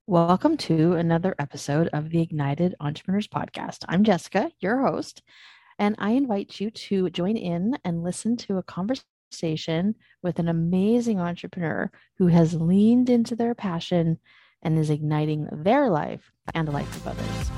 Welcome to another episode of the Ignited Entrepreneurs Podcast. I'm Jessica, your host, and I invite you to join in and listen to a conversation with an amazing entrepreneur who has leaned into their passion and is igniting their life and the life of others.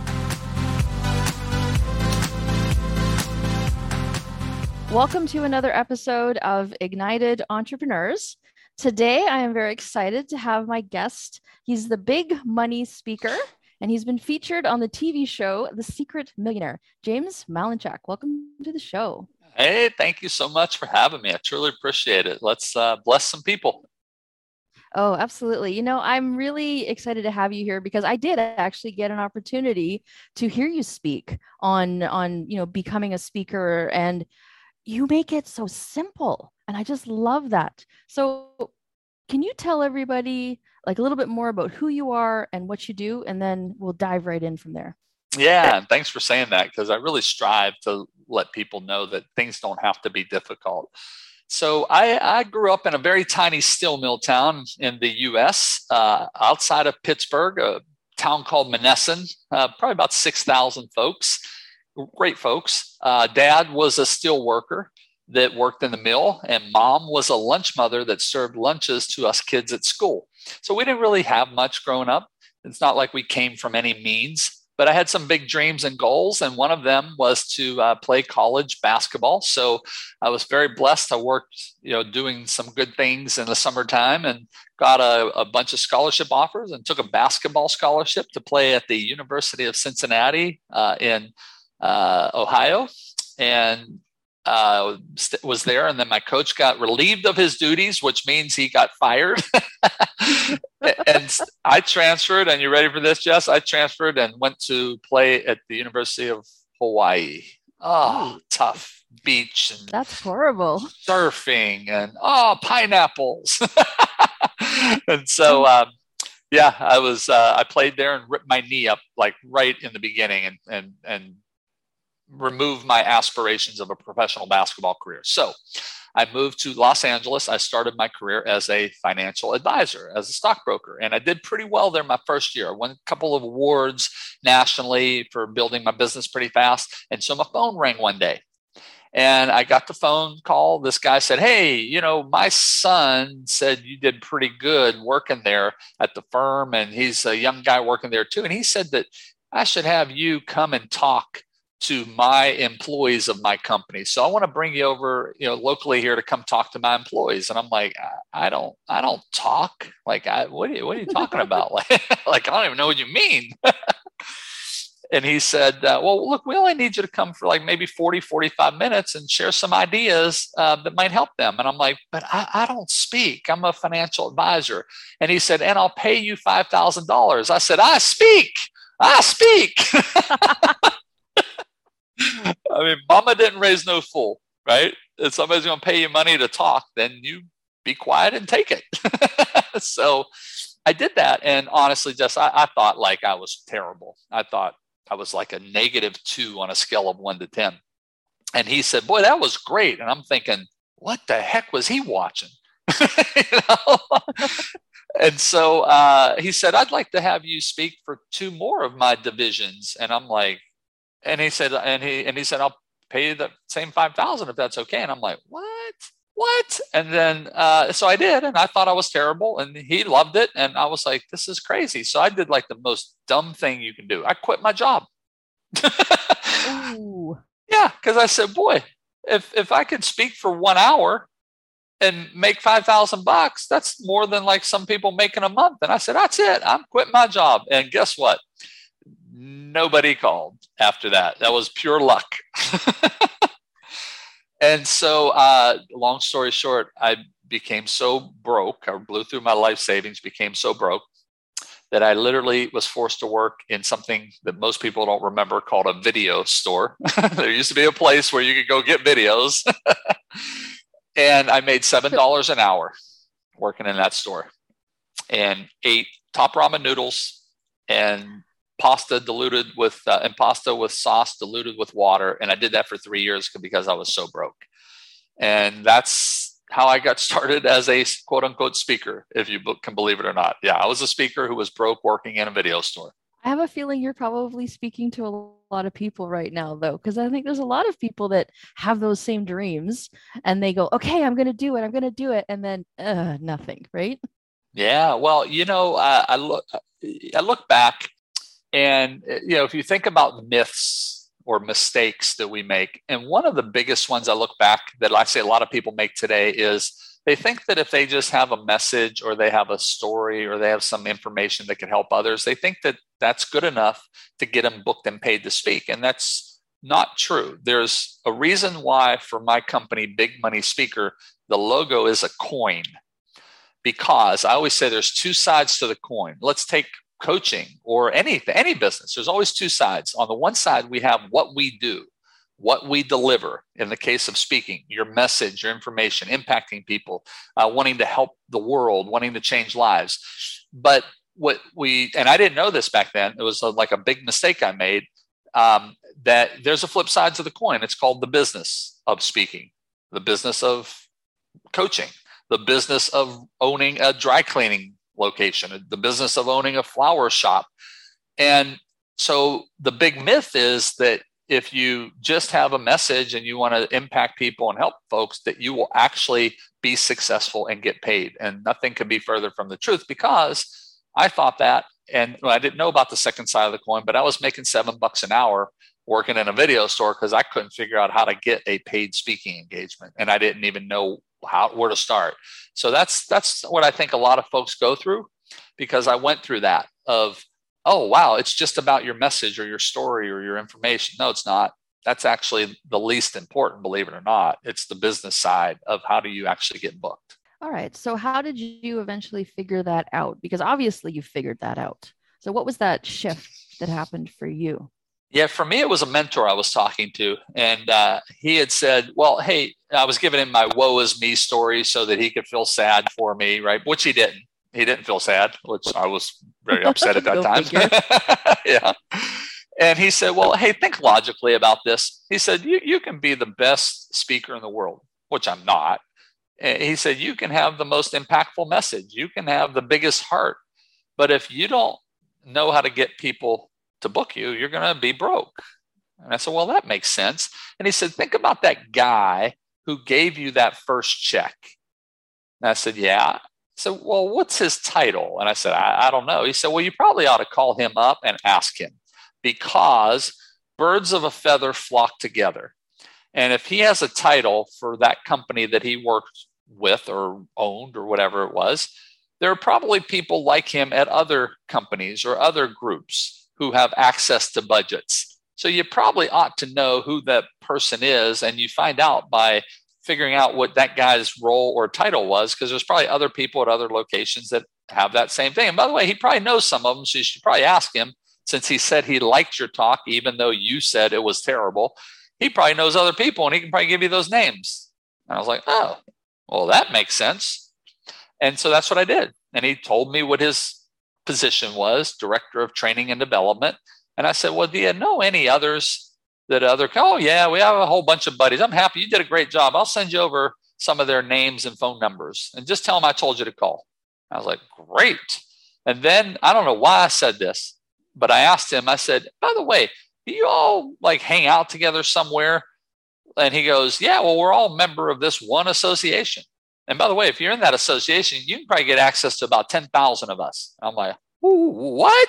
Welcome to another episode of Ignited Entrepreneurs. Today, I am very excited to have my guest. He's the big money speaker, and he's been featured on the TV show The Secret Millionaire. James Malinchak, welcome to the show. Hey, thank you so much for having me. I truly appreciate it. Let's bless some people. Oh, absolutely. I'm really excited to have you here because I did actually get an opportunity to hear you speak on becoming a speaker, and you make it so simple. And I just love that. So can you tell everybody like a little bit more about who you are and what you do? And then we'll dive right in from there. Yeah, and thanks for saying that because I really strive to let people know that things don't have to be difficult. So I grew up in a very tiny steel mill town in the U.S. Outside of Pittsburgh, a town called Monessen, probably about 6,000 folks. Great folks. Dad was a steel worker that worked in the mill, and mom was a lunch mother that served lunches to us kids at school. So we didn't really have much growing up. It's not like we came from any means, but I had some big dreams and goals, and one of them was to play college basketball. So I was very blessed. I worked, doing some good things in the summertime and got a bunch of scholarship offers and took a basketball scholarship to play at the University of Cincinnati in Ohio, and was there. And then my coach got relieved of his duties, which means he got fired. And I transferred, and you ready for this, Jess? I transferred and went to play at the University of Hawaii. Oh, tough beach and that's horrible. Surfing and pineapples. And so I played there and ripped my knee up like right in the beginning and remove my aspirations of a professional basketball career. So I moved to Los Angeles. I started my career as a financial advisor, as a stockbroker, and I did pretty well there my first year. I won a couple of awards nationally for building my business pretty fast. And so my phone rang one day. And I got the phone call. This guy said, "Hey, my son said you did pretty good working there at the firm, and he's a young guy working there too. And he said that I should have you come and talk to my employees of my company. So I want to bring you over, locally here to come talk to my employees." And I'm like, I don't talk. Like, what are you talking about? Like, I don't even know what you mean. And he said, well, look, we only need you to come for like maybe 40, 45 minutes and share some ideas that might help them. And I'm like, but I don't speak. I'm a financial advisor. And he said, and I'll pay you $5,000. I said, I speak. I mean, mama didn't raise no fool, right? If somebody's going to pay you money to talk, then you be quiet and take it. So I did that. And honestly, Jess, I thought like I was terrible. I thought I was like a -2 on a scale of 1 to 10. And he said, boy, that was great. And I'm thinking, what the heck was he watching? And so he said, I'd like to have you speak for 2 more of my divisions. And I'm like, and he said, I'll pay you the same 5,000 if that's okay. And I'm like, what? And then, so I did, and I thought I was terrible, and he loved it. And I was like, this is crazy. So I did like the most dumb thing you can do. I quit my job. Ooh. Yeah. Cause I said, boy, if I could speak for 1 hour and make $5,000, that's more than like some people make in a month. And I said, that's it. I'm quitting my job. And guess what? Nobody called after that. That was pure luck. And so, long story short, I became so broke. I blew through my life savings, became so broke that I literally was forced to work in something that most people don't remember called a video store. There used to be a place where you could go get videos. And I made $7 an hour working in that store and ate top ramen noodles and pasta diluted with and pasta with sauce diluted with water. And I did that for 3 years because I was so broke. And that's how I got started as a quote unquote speaker, if you can believe it or not. Yeah, I was a speaker who was broke working in a video store. I have a feeling you're probably speaking to a lot of people right now, though, because I think there's a lot of people that have those same dreams and they go, okay, I'm going to do it. I'm going to do it. And then nothing, right? Yeah. Well, I look back and, if you think about myths or mistakes that we make, and one of the biggest ones I look back that I say a lot of people make today is they think that if they just have a message or they have a story or they have some information that can help others, they think that that's good enough to get them booked and paid to speak. And that's not true. There's a reason why for my company, Big Money Speaker, the logo is a coin, because I always say there's two sides to the coin. Let's take coaching or any business. There's always two sides. On the one side, we have what we do, what we deliver. In the case of speaking, your message, your information, impacting people, wanting to help the world, wanting to change lives. But and I didn't know this back then, it was like a big mistake I made, that there's a flip side to the coin. It's called the business of speaking, the business of coaching, the business of owning a dry cleaning location, the business of owning a flower shop. And so the big myth is that if you just have a message and you want to impact people and help folks, that you will actually be successful and get paid. And nothing could be further from the truth, because I thought that, and I didn't know about the second side of the coin, but I was making $7 an hour working in a video store because I couldn't figure out how to get a paid speaking engagement. And I didn't even know where to start. So that's what I think a lot of folks go through, because I went through that of, oh, wow, it's just about your message or your story or your information. No, it's not. That's actually the least important, believe it or not. It's the business side of how do you actually get booked. All right. So how did you eventually figure that out? Because obviously you figured that out. So what was that shift that happened for you? Yeah, for me, it was a mentor I was talking to. And he had said, well, hey, I was giving him my woe is me story so that he could feel sad for me, right? Which he didn't. He didn't feel sad, which I was very upset at that time. Yeah. And he said, well, hey, think logically about this. He said, you can be the best speaker in the world, which I'm not. And he said, you can have the most impactful message. You can have the biggest heart. But if you don't know how to get people to book you, you're going to be broke. And I said, well, that makes sense. And he said, think about that guy who gave you that first check. And I said, yeah. So, well, what's his title? And I said, I don't know. He said, well, you probably ought to call him up and ask him, because birds of a feather flock together. And if he has a title for that company that he worked with or owned or whatever it was, there are probably people like him at other companies or other groups who have access to budgets. So you probably ought to know who that person is, and you find out by figuring out what that guy's role or title was, because there's probably other people at other locations that have that same thing. And by the way, he probably knows some of them, so you should probably ask him, since he said he liked your talk, even though you said it was terrible. He probably knows other people, and he can probably give you those names. And I was like, oh, well, that makes sense. And so that's what I did. And he told me what his position was, Director of Training and Development. And I said, well, do you know any others oh, yeah, we have a whole bunch of buddies. I'm happy. You did a great job. I'll send you over some of their names and phone numbers and just tell them I told you to call. I was like, great. And then I don't know why I said this, but I asked him, I said, by the way, do you all like hang out together somewhere? And he goes, yeah, well, we're all a member of this one association. And by the way, if you're in that association, you can probably get access to about 10,000 of us. I'm like, what?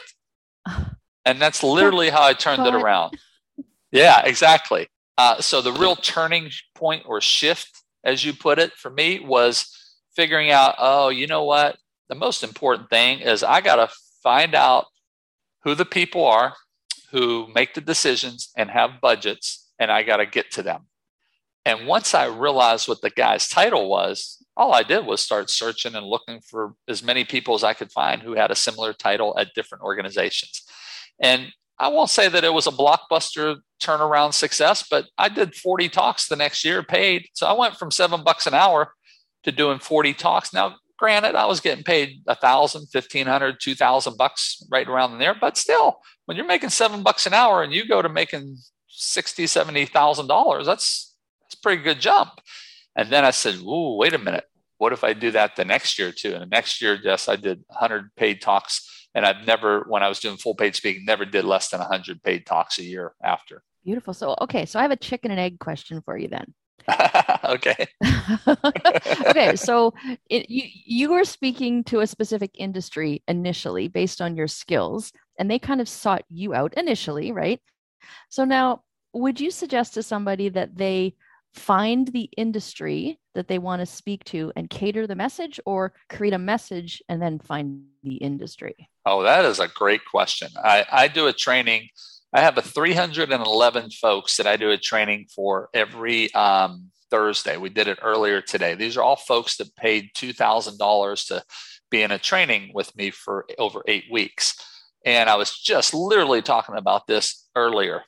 And that's literally how I turned it around. Yeah, exactly. So the real turning point or shift, as you put it, for me was figuring out, oh, you know what? The most important thing is I got to find out who the people are who make the decisions and have budgets, and I got to get to them. And once I realized what the guy's title was, all I did was start searching and looking for as many people as I could find who had a similar title at different organizations. And I won't say that it was a blockbuster turnaround success, but I did 40 talks the next year, paid. So I went from $7 an hour to doing 40 talks. Now, granted, I was getting paid $1,000, $1,500, $2,000 right around there. But still, when you're making $7 an hour and you go to making $60,000, $70,000, that's a pretty good jump. And then I said, ooh, wait a minute. What if I do that the next year too? And the next year, yes, I did 100 paid talks. And I've never, when I was doing full paid speaking, never did less than 100 paid talks a year after. Beautiful. So, okay. So I have a chicken and egg question for you then. Okay. Okay. So you were speaking to a specific industry initially based on your skills, and they kind of sought you out initially, right? So now, would you suggest to somebody that they find the industry that they want to speak to and cater the message, or create a message and then find the industry? Oh, that is a great question. I do a training. I have a 311 folks that I do a training for every Thursday. We did it earlier today. These are all folks that paid $2,000 to be in a training with me for over 8 weeks. And I was just literally talking about this earlier.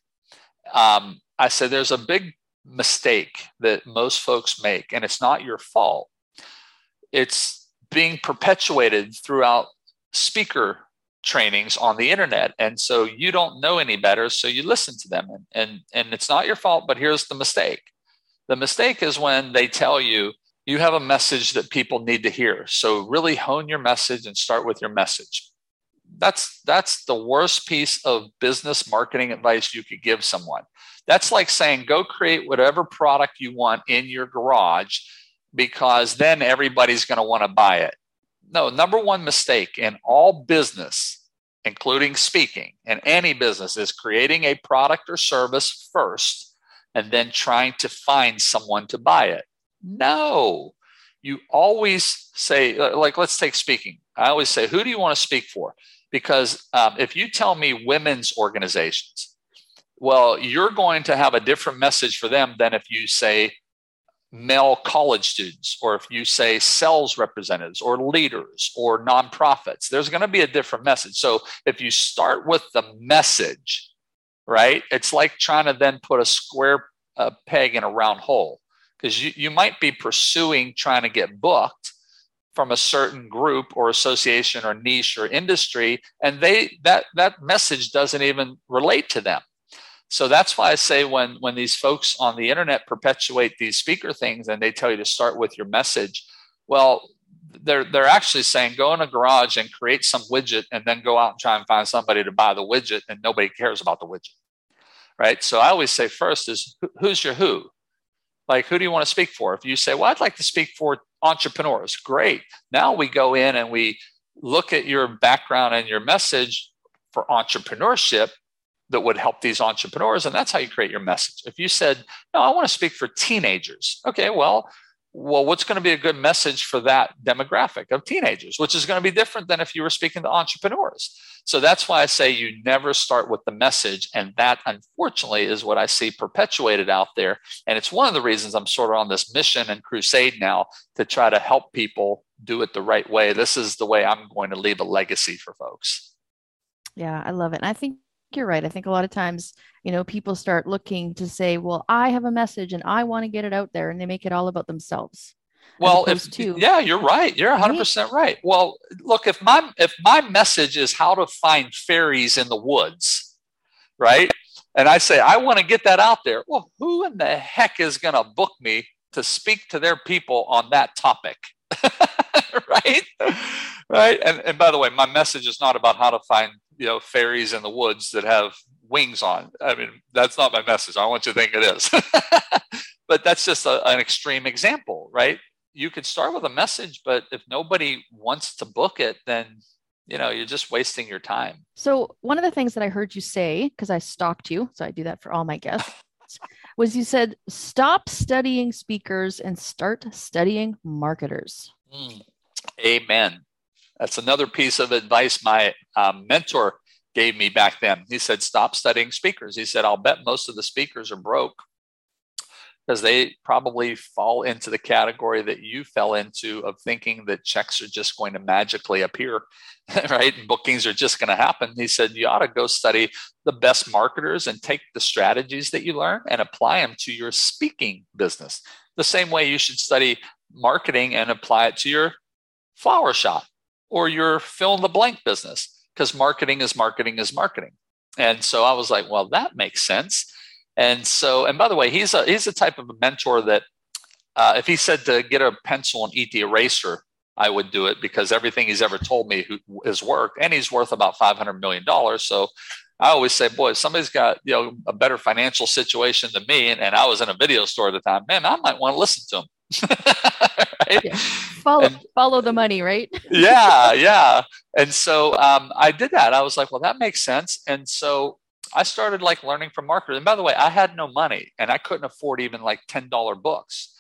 I said, there's a big mistake that most folks make, and it's not your fault. It's being perpetuated throughout speaker trainings on the internet. And so you don't know any better, so you listen to them. And it's not your fault, but here's the mistake. The mistake is when they tell you, you have a message that people need to hear. So really hone your message and start with your message. That's the worst piece of business marketing advice you could give someone. That's like saying, go create whatever product you want in your garage, because then everybody's going to want to buy it. No, number one mistake in all business, including speaking, and any business, is creating a product or service first and then trying to find someone to buy it. No, you always say, like, let's take speaking. I always say, who do you want to speak for? Because if you tell me women's organizations, well, you're going to have a different message for them than if you say male college students, or if you say sales representatives or leaders or nonprofits. There's going to be a different message. So if you start with the message, right, it's like trying to then put a square peg in a round hole, because you might be pursuing trying to get booked from a certain group or association or niche or industry, and that message doesn't even relate to them. So that's why I say when these folks on the internet perpetuate these speaker things and they tell you to start with your message, well, they're actually saying go in a garage and create some widget and then go out and try and find somebody to buy the widget, and nobody cares about the widget, right? So I always say first is, who's your who? Like, who do you want to speak for? If you say, well, I'd like to speak for entrepreneurs, great. Now we go in and we look at your background and your message for entrepreneurship that would help these entrepreneurs. And that's how you create your message. If you said, no, I want to speak for teenagers. Okay, well, what's going to be a good message for that demographic of teenagers, which is going to be different than if you were speaking to entrepreneurs. So that's why I say you never start with the message. And that, unfortunately, is what I see perpetuated out there. And it's one of the reasons I'm sort of on this mission and crusade now to try to help people do it the right way. This is the way I'm going to leave a legacy for folks. Yeah, I love it. And I think you're right. I think a lot of times, people start looking to say, well, I have a message and I want to get it out there, and they make it all about themselves. Well, yeah, you're right. You're 100% right. Well, look, if my message is how to find fairies in the woods, right? And I say, I want to get that out there. Well, who in the heck is going to book me to speak to their people on that topic? Right? Right. And by the way, my message is not about how to find, fairies in the woods that have wings on. I mean, that's not my message. I want you to think it is. But that's just an extreme example, right? You could start with a message, but if nobody wants to book it, then, you're just wasting your time. So one of the things that I heard you say, because I stalked you, so I do that for all my guests, was you said, stop studying speakers and start studying marketers. Amen. That's another piece of advice my mentor gave me back then. He said, stop studying speakers. He said, I'll bet most of the speakers are broke because they probably fall into the category that you fell into of thinking that checks are just going to magically appear, right? And bookings are just going to happen. He said, you ought to go study the best marketers and take the strategies that you learn and apply them to your speaking business. The same way you should study marketing and apply it to your flower shop or your fill in the blank business, because marketing is marketing is marketing. And so I was like, well, that makes sense. And so, and by the way, he's a type of a mentor that if he said to get a pencil and eat the eraser, I would do it, because everything he's ever told me has worked, and he's worth about $500 million. So I always say, boy, if somebody's got, a better financial situation than me, and I was in a video store at the time, man, I might want to listen to him. Right? Yeah. Follow the money, right? Yeah. And so I did that. I was like, well, that makes sense. And so I started like learning from marketers. And by the way, I had no money, and I couldn't afford even like $10 books.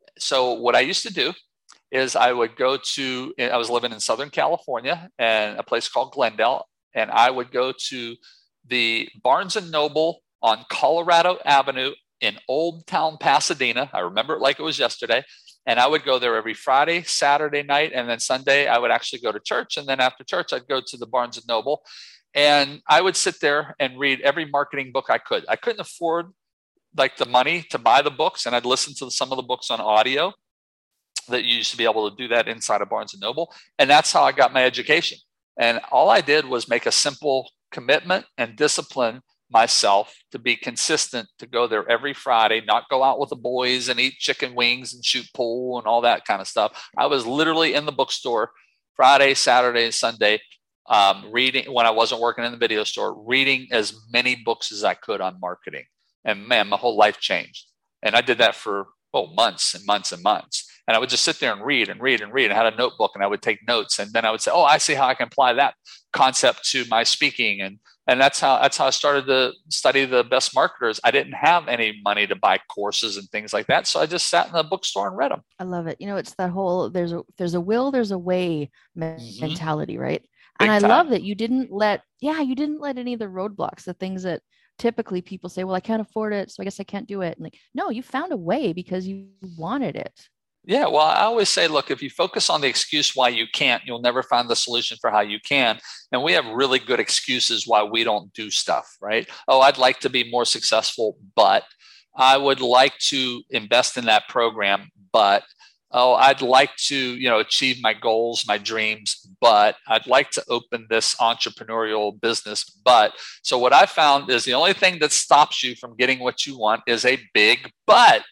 So what I used to do is I would I was living in Southern California and a place called Glendale, and I would go to the Barnes and Noble on Colorado Avenue in Old Town Pasadena. I remember it like it was yesterday. And I would go there every Friday, Saturday night, and then Sunday I would actually go to church. And then after church, I'd go to the Barnes and Noble, and I would sit there and read every marketing book I could. I couldn't afford like the money to buy the books, and I'd listen to some of the books on audio that you used to be able to do that inside of Barnes and Noble. And that's how I got my education. And all I did was make a simple commitment and discipline myself to be consistent, to go there every Friday, not go out with the boys and eat chicken wings and shoot pool and all that kind of stuff. I was literally in the bookstore Friday, Saturday, and Sunday, reading, when I wasn't working in the video store, reading as many books as I could on marketing. And man, my whole life changed. And I did that for months and months and months. And I would just sit there and read and read and read. I had a notebook, and I would take notes. And then I would say, oh, I see how I can apply that concept to my speaking. And that's how I started to study the best marketers. I didn't have any money to buy courses and things like that. So I just sat in the bookstore and read them. I love it. It's that whole, there's a will, there's a way mentality, right? Big and I time. Love that you didn't let any of the roadblocks, the things that typically people say, well, I can't afford it, so I guess I can't do it. And like, no, you found a way because you wanted it. Yeah, well, I always say, look, if you focus on the excuse why you can't, you'll never find the solution for how you can. And we have really good excuses why we don't do stuff, right? Oh, I'd like to be more successful, but I would like to invest in that program, but I'd like to, achieve my goals, my dreams, but I'd like to open this entrepreneurial business. But so what I found is the only thing that stops you from getting what you want is a big but.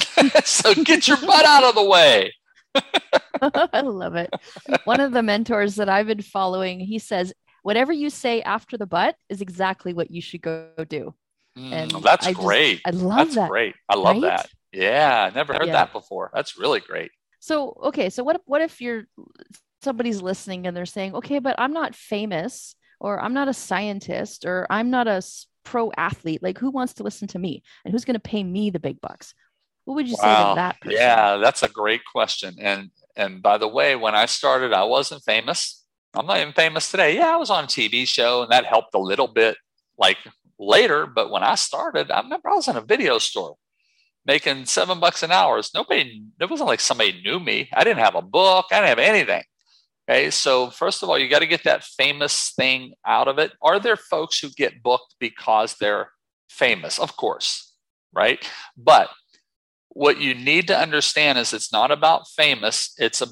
So get your butt out of the way. I love it. One of the mentors that I've been following, he says, whatever you say after the but is exactly what you should go do. And that's great. I love that. That's great. I love that. Yeah, I never heard that before. That's really great. So, okay. So what if somebody's listening and they're saying, okay, but I'm not famous, or I'm not a scientist, or I'm not a pro athlete. Like, who wants to listen to me, and who's going to pay me the big bucks? What would you say to that person? Yeah, that's a great question. And by the way, when I started, I wasn't famous. I'm not even famous today. Yeah, I was on a TV show, and that helped a little bit like later. But when I started, I remember I was in a video store making $7 an hour. It wasn't like somebody knew me. I didn't have a book. I didn't have anything. Okay, so first of all, you got to get that famous thing out of it. Are there folks who get booked because they're famous? Of course, right? But what you need to understand is it's not about famous. It's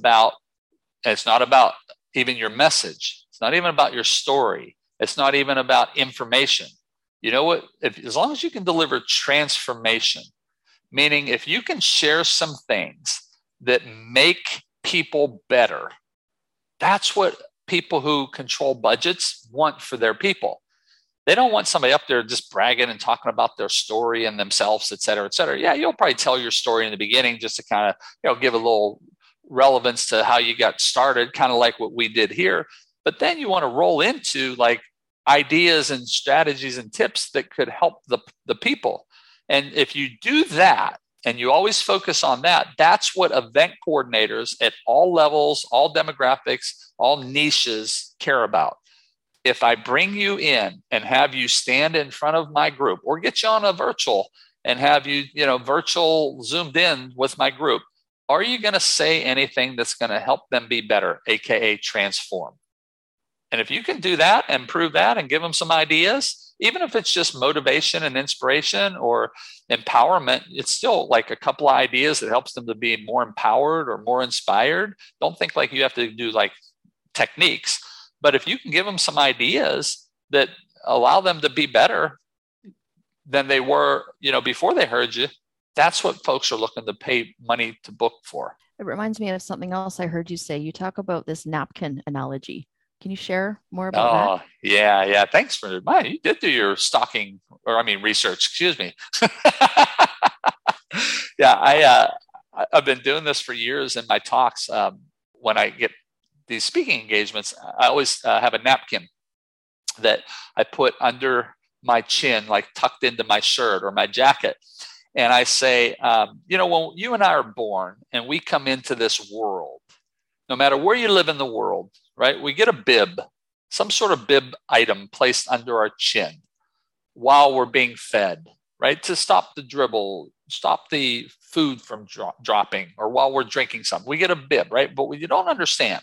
not about even your message. It's not even about your story. It's not even about information. You know what? As long as you can deliver transformation, meaning if you can share some things that make people better, that's what people who control budgets want for their people. They don't want somebody up there just bragging and talking about their story and themselves, et cetera, et cetera. Yeah, you'll probably tell your story in the beginning just to kind of, give a little relevance to how you got started, kind of like what we did here. But then you want to roll into like ideas and strategies and tips that could help the people. And if you do that, and you always focus on that, that's what event coordinators at all levels, all demographics, all niches care about. If I bring you in and have you stand in front of my group, or get you on a virtual and have you, virtual zoomed in with my group, are you going to say anything that's going to help them be better, AKA transform? And if you can do that and prove that and give them some ideas, even if it's just motivation and inspiration or empowerment, it's still like a couple of ideas that helps them to be more empowered or more inspired. Don't think like you have to do like techniques. But if you can give them some ideas that allow them to be better than they were, before they heard you, That's what folks are looking to pay money to book for. It reminds me of something else I heard you say. You talk about this napkin analogy. Can you share more about that? Oh, yeah, yeah. Thanks for mine. You did do your research. Excuse me. Yeah, I've been doing this for years in my talks. When I get these speaking engagements, I always have a napkin that I put under my chin, like tucked into my shirt or my jacket. And I say, when you and I are born and we come into this world, no matter where you live in the world, right, we get a bib, some sort of bib item placed under our chin while we're being fed, right, to stop the dribble, stop the food from dropping, or while we're drinking something. We get a bib, right? But what you don't understand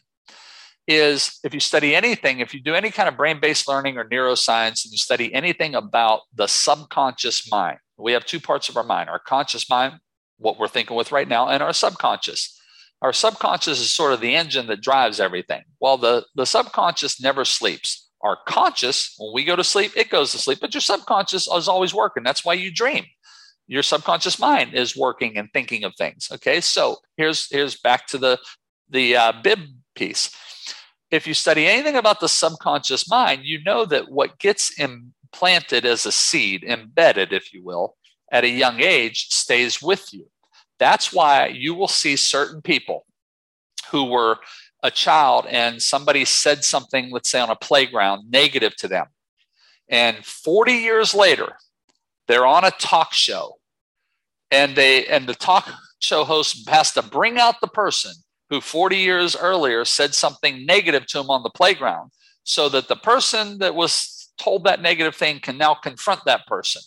is if you study anything, if you do any kind of brain-based learning or neuroscience, and you study anything about the subconscious mind, we have two parts of our mind: our conscious mind, what we're thinking with right now, and our subconscious. Our subconscious is sort of the engine that drives everything. Well, the subconscious never sleeps. Our conscious, when we go to sleep, it goes to sleep, but your subconscious is always working. That's why you dream. Your subconscious mind is working and thinking of things. Okay, so here's back to the bib piece. If you study anything about the subconscious mind, you know that what gets implanted as a seed, embedded, if you will, at a young age stays with you. That's why you will see certain people who were a child and somebody said something, let's say on a playground, negative to them. And 40 years later, they're on a talk show, and the talk show host has to bring out the person who 40 years earlier said something negative to him on the playground, so that the person that was told that negative thing can now confront that person.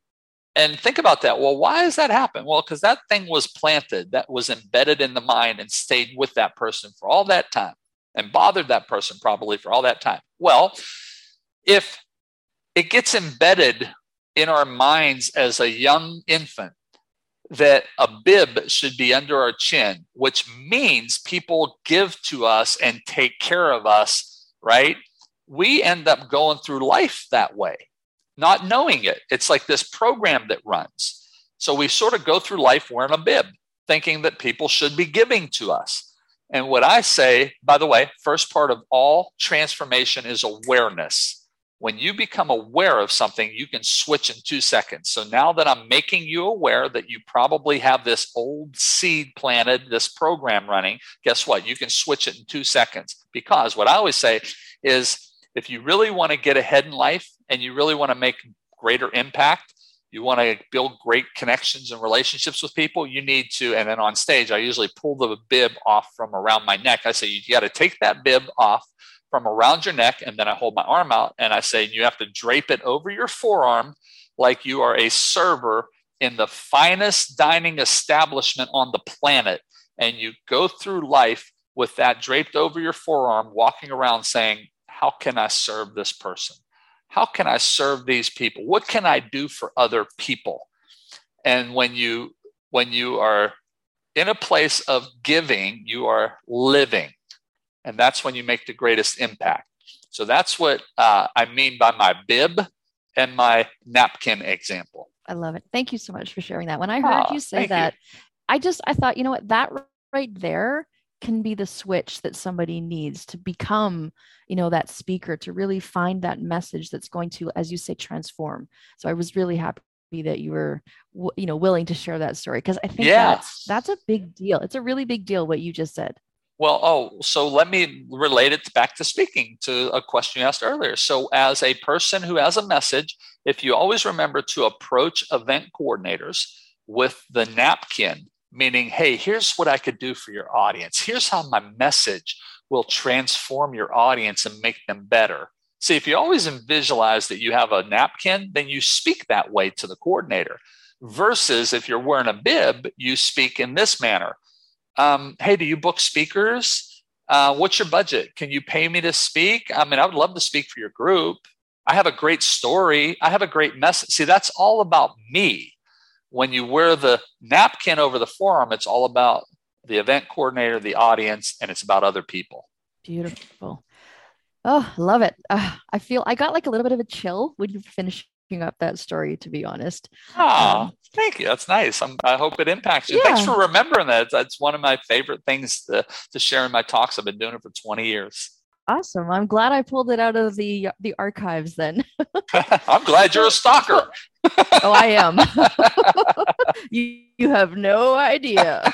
And think about that. Well, why does that happen? Well, because that thing was planted, that was embedded in the mind and stayed with that person for all that time and bothered that person probably for all that time. Well, if it gets embedded in our minds as a young infant that a bib should be under our chin, which means people give to us and take care of us, right? We end up going through life that way, not knowing it. It's like this program that runs. So we sort of go through life wearing a bib, thinking that people should be giving to us. And what I say, by the way, first part of all transformation is awareness. When you become aware of something, you can switch in 2 seconds. So now that I'm making you aware that you probably have this old seed planted, this program running, guess what? You can switch it in 2 seconds. Because what I always say is, if you really want to get ahead in life and you really want to make greater impact, you want to build great connections and relationships with people, you need to, and then on stage, I usually pull the bib off from around my neck. I say, you got to take that bib off from around your neck, and then I hold my arm out and I say, you have to drape it over your forearm like you are a server in the finest dining establishment on the planet. And you go through life with that draped over your forearm, walking around saying, how can I serve this person? How can I serve these people? What can I do for other people? And when you are in a place of giving, you are living. And that's when you make the greatest impact. So that's what I mean by my bib and my napkin example. I love it. Thank you so much for sharing that. When I heard you say that, I thought, you know what, that right there can be the switch that somebody needs to become, that speaker, to really find that message that's going to, as you say, transform. So I was really happy that you were, willing to share that story, because I think that's a big deal. It's a really big deal what you just said. Well, so let me relate it back to speaking, to a question you asked earlier. So as a person who has a message, if you always remember to approach event coordinators with the napkin, meaning, hey, here's what I could do for your audience. Here's how my message will transform your audience and make them better. See, if you always visualize that you have a napkin, then you speak that way to the coordinator. Versus if you're wearing a bib, you speak in this manner. Hey, do you book speakers? What's your budget? Can you pay me to speak? I would love to speak for your group. I have a great story. I have a great message. See, that's all about me. When you wear the napkin over the forearm, it's all about the event coordinator, the audience, and it's about other people. Beautiful. Oh, love it. I feel I got like a little bit of a chill when you finish up that story, to be honest. Thank you. That's nice. I hope it impacts you. Yeah. Thanks for remembering that. That's one of my favorite things to share in my talks. I've been doing it for 20 years. Awesome. I'm glad I pulled it out of the archives then. I'm glad you're a stalker. Oh, I am. You have no idea.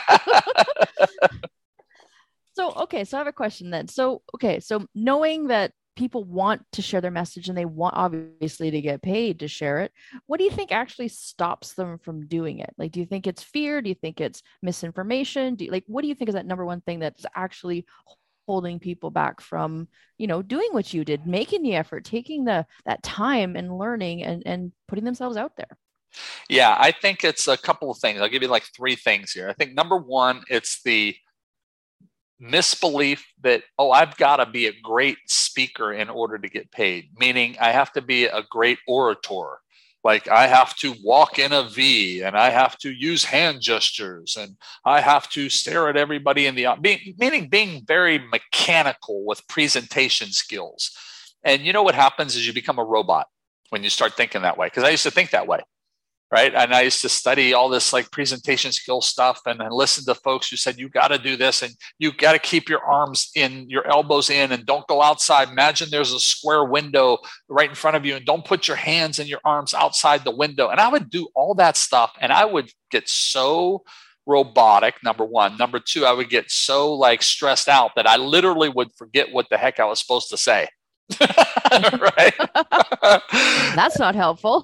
So I have a question then. So knowing that people want to share their message and they want obviously to get paid to share it, what do you think actually stops them from doing it? Like, do you think it's fear? Do you think it's misinformation? What do you think is that number one thing that's actually holding people back from, doing what you did, making the effort, taking that time and learning and putting themselves out there? Yeah, I think it's a couple of things. I'll give you like three things here. I think number one, it's the misbelief that, I've got to be a great speaker in order to get paid, meaning I have to be a great orator. Like I have to walk in a V and I have to use hand gestures and I have to stare at everybody in the eye, meaning being very mechanical with presentation skills. And you know what happens is you become a robot when you start thinking that way. Because I used to think that way. Right. And I used to study all this like presentation skill stuff and listen to folks who said, you got to do this and you got to keep your arms in, your elbows in, and don't go outside. Imagine there's a square window right in front of you and don't put your hands and your arms outside the window. And I would do all that stuff and I would get so robotic, number one. Number two, I would get so like stressed out that I literally would forget what the heck I was supposed to say. Right? That's not helpful.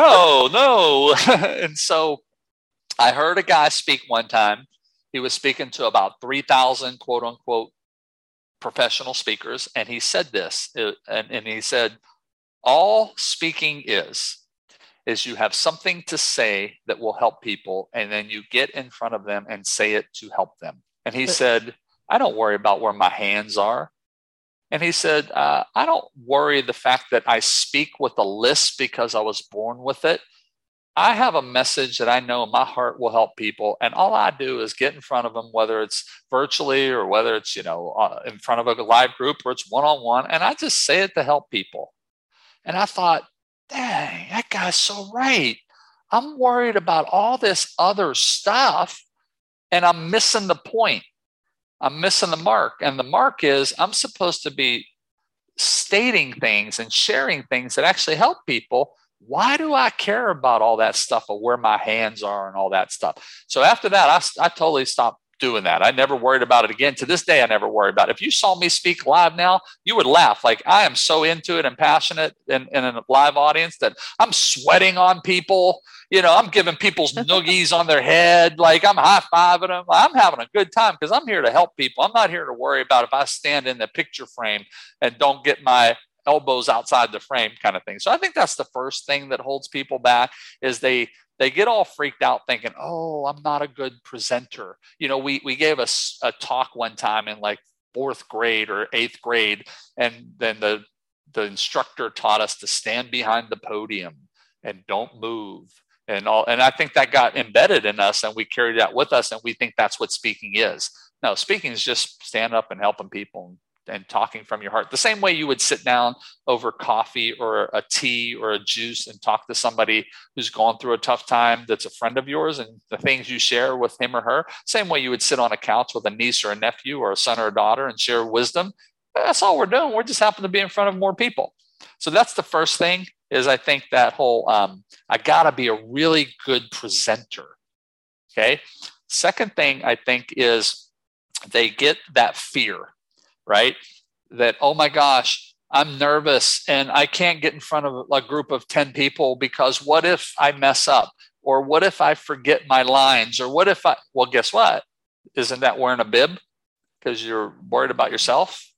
No. And so I heard a guy speak one time. He was speaking to about 3,000 quote unquote professional speakers. And he said this, and he said, all speaking is you have something to say that will help people. And then you get in front of them and say it to help them. And he said, I don't worry about where my hands are. And he said, I don't worry the fact that I speak with a lisp because I was born with it. I have a message that I know in my heart will help people. And all I do is get in front of them, whether it's virtually or whether it's, in front of a live group or it's one-on-one. And I just say it to help people. And I thought, dang, that guy's so right. I'm worried about all this other stuff and I'm missing the point. I'm missing the mark. And the mark is I'm supposed to be stating things and sharing things that actually help people. Why do I care about all that stuff of where my hands are and all that stuff? So after that, I totally stopped doing that. I never worried about it again. To this day, I never worry about it. If you saw me speak live now, you would laugh. Like I am so into it and passionate in a live audience that I'm sweating on people. I'm giving people's noogies on their head. Like I'm high-fiving them. I'm having a good time because I'm here to help people. I'm not here to worry about if I stand in the picture frame and don't get my elbows outside the frame kind of thing. So I think that's the first thing that holds people back is they get all freaked out thinking, I'm not a good presenter. We gave a talk one time in like 4th grade or 8th grade. And then the instructor taught us to stand behind the podium and don't move and all. And I think that got embedded in us and we carried that with us. And we think that's what speaking is. No, speaking is just stand up and helping people and talking from your heart. The same way you would sit down over coffee or a tea or a juice and talk to somebody who's gone through a tough time that's a friend of yours and the things you share with him or her. Same way you would sit on a couch with a niece or a nephew or a son or a daughter and share wisdom. That's all we're doing. We're just happen to be in front of more people. So that's the first thing is I think that whole, I gotta be a really good presenter. Okay. Second thing I think is they get that fear. Right? That, oh my gosh, I'm nervous and I can't get in front of a group of 10 people because what if I mess up? Or what if I forget my lines? Or what if well, guess what? Isn't that wearing a bib? Because you're worried about yourself?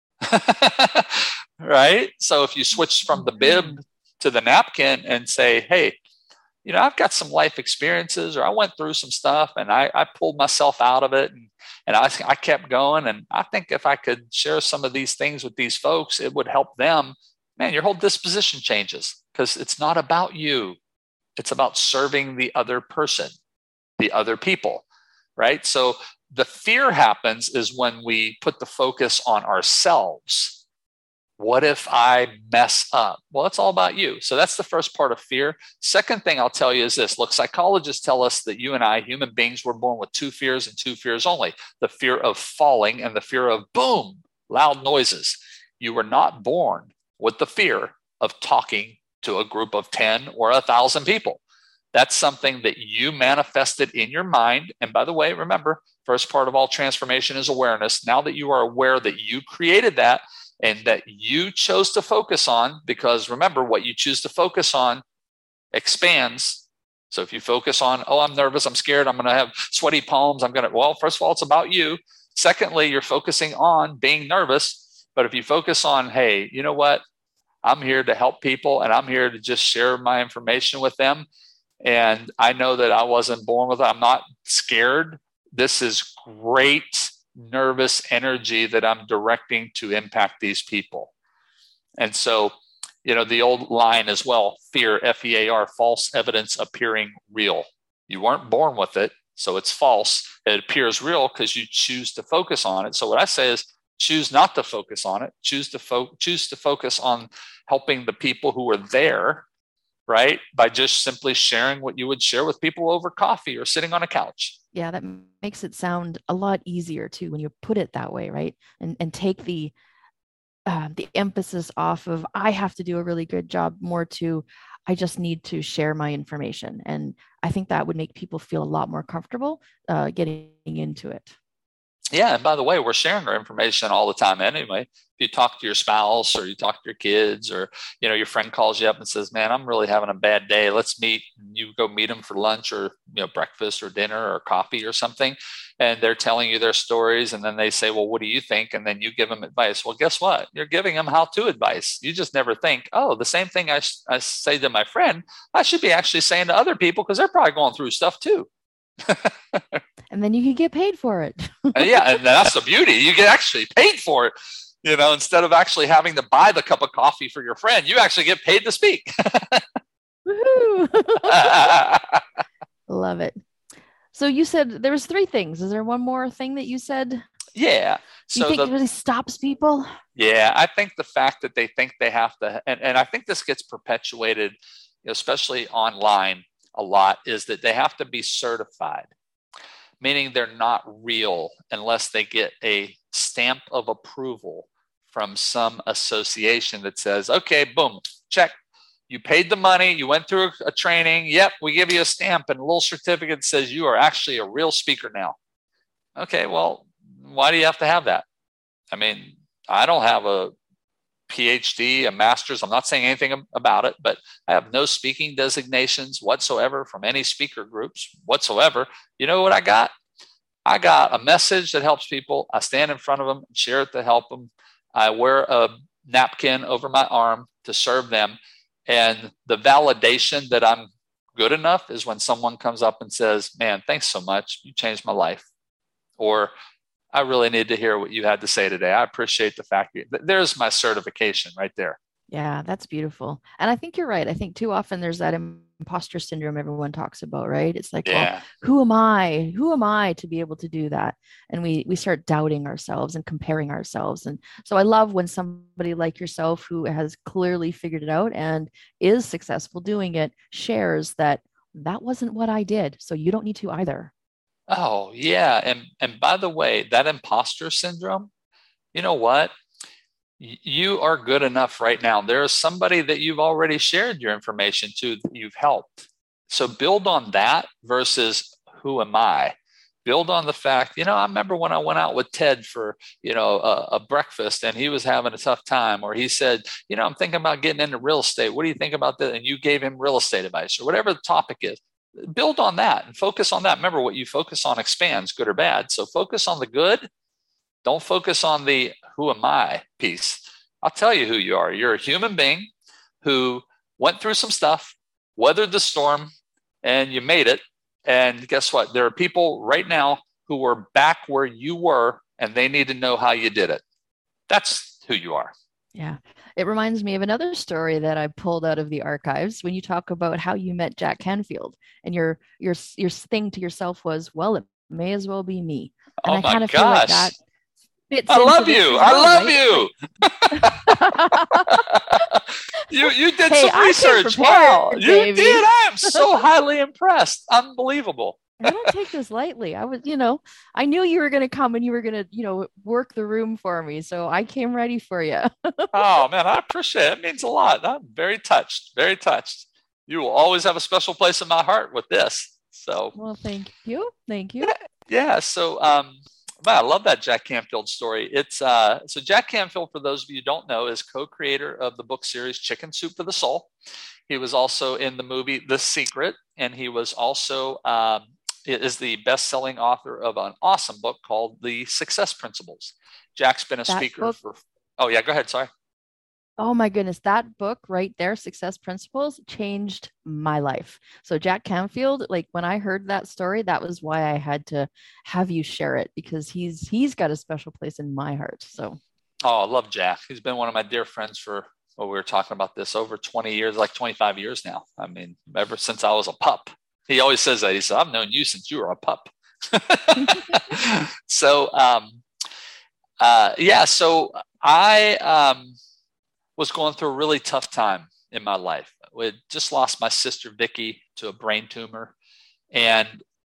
Right? So if you switch from the bib to the napkin and say, hey, I've got some life experiences or I went through some stuff and I pulled myself out of it and I kept going. And I think if I could share some of these things with these folks, it would help them. Man, your whole disposition changes because it's not about you. It's about serving the other person, the other people, right? So the fear happens is when we put the focus on ourselves What if I mess up? Well, it's all about you. So that's the first part of fear. Second thing I'll tell you is this. Look, psychologists tell us that you and I, human beings, were born with two fears and two fears only: the fear of falling and the fear of boom, loud noises. You were not born with the fear of talking to a group of 10 or 1,000 people. That's something that you manifested in your mind. And by the way, remember, first part of all transformation is awareness. Now that you are aware that you created that and that you chose to focus on, because remember, what you choose to focus on expands. So if you focus on, oh, I'm nervous, I'm scared, I'm going to have sweaty palms, well, first of all, it's about you. Secondly, you're focusing on being nervous. But if you focus on, hey, you know what? I'm here to help people, and I'm here to just share my information with them. And I know that I wasn't born with it. I'm not scared. This is great nervous energy that I'm directing to impact these people. And so, the old line as well, fear, F-E-A-R, false evidence appearing real. You weren't born with it, so it's false. It appears real because you choose to focus on it. So what I say is, choose not to focus on it. Choose to focus on helping the people who are there, right? By just simply sharing what you would share with people over coffee or sitting on a couch. Yeah, that makes it sound a lot easier too when you put it that way, right? And take the emphasis off of I have to do a really good job, more to I just need to share my information. And I think that would make people feel a lot more comfortable getting into it. Yeah, and by the way, we're sharing our information all the time anyway. If you talk to your spouse or you talk to your kids, or your friend calls you up and says, man, I'm really having a bad day, let's meet. You go meet them for lunch or breakfast or dinner or coffee or something, and they're telling you their stories, and then they say, well, what do you think? And then you give them advice. Well, guess what? You're giving them how-to advice. You just never think, oh, the same thing I say to my friend, I should be actually saying to other people, because they're probably going through stuff too. And then you can get paid for it. Yeah, and that's the beauty. You get actually paid for it. Instead of actually having to buy the cup of coffee for your friend, you actually get paid to speak. Woohoo! Love it. So you said there was 3 things. Is there one more thing that you said? Yeah. So you think it really stops people? Yeah, I think the fact that they think they have to, and I think this gets perpetuated, especially online a lot, is that they have to be certified, meaning they're not real unless they get a stamp of approval from some association that says, okay, boom, check. You paid the money, you went through a training. Yep, we give you a stamp and a little certificate that says you are actually a real speaker now. Okay, well, why do you have to have that? I mean, I don't have a PhD, a master's. I'm not saying anything about it, but I have no speaking designations whatsoever from any speaker groups whatsoever. You know what I got? I got a message that helps people. I stand in front of them and share it to help them. I wear a napkin over my arm to serve them. And the validation that I'm good enough is when someone comes up and says, man, thanks so much. You changed my life. Or I really need to hear what you had to say today. I appreciate the fact there's my certification right there. Yeah, that's beautiful. And I think you're right. I think too often there's that imposter syndrome everyone talks about, right? It's like, well, who am I? Who am I to be able to do that? And we start doubting ourselves and comparing ourselves. And so I love when somebody like yourself, who has clearly figured it out and is successful doing it, shares that wasn't what I did. So you don't need to either. Oh, yeah. And by the way, that imposter syndrome, you know what? You are good enough right now. There is somebody that you've already shared your information to that you've helped. So build on that versus who am I? Build on the fact, I remember when I went out with Ted for, a breakfast and he was having a tough time, or he said, I'm thinking about getting into real estate. What do you think about that? And you gave him real estate advice or whatever the topic is. Build on that and focus on that. Remember, what you focus on expands, good or bad. So focus on the good. Don't focus on the who am I piece. I'll tell you who you are. You're a human being who went through some stuff, weathered the storm, and you made it. And guess what? There are people right now who are back where you were, and they need to know how you did it. That's who you are. Yeah. It reminds me of another story that I pulled out of the archives when you talk about how you met Jack Canfield, and your thing to yourself was, well, it may as well be me. And I kind of feel like that. fits I into love this you. as I well, love you. You did hey, some research. Wow, you baby. did. I am so highly impressed. Unbelievable. I don't take this lightly. I was, I knew you were going to come and you were going to, work the room for me. So I came ready for you. Oh man, I appreciate it. It means a lot. I'm very touched. Very touched. You will always have a special place in my heart with this. So, well, thank you. Thank you. yeah. So, man, I love that Jack Canfield story. It's so Jack Canfield, for those of you who don't know, is co-creator of the book series Chicken Soup for the Soul. He was also in the movie The Secret, and he was also is the best-selling author of an awesome book called The Success Principles. Jack's been a speaker for. Oh yeah, go ahead. Sorry. Oh my goodness, that book right there, Success Principles, changed my life. So Jack Canfield, like when I heard that story, that was why I had to have you share it, because he's got a special place in my heart. So oh, I love Jack. He's been one of my dear friends for, well, we were talking about this, over 20 years, like 25 years now. I mean, ever since I was a pup. He always says that. He said, I've known you since you were a pup. So yeah, so I was going through a really tough time in my life. We had just lost my sister Vicky to a brain tumor, and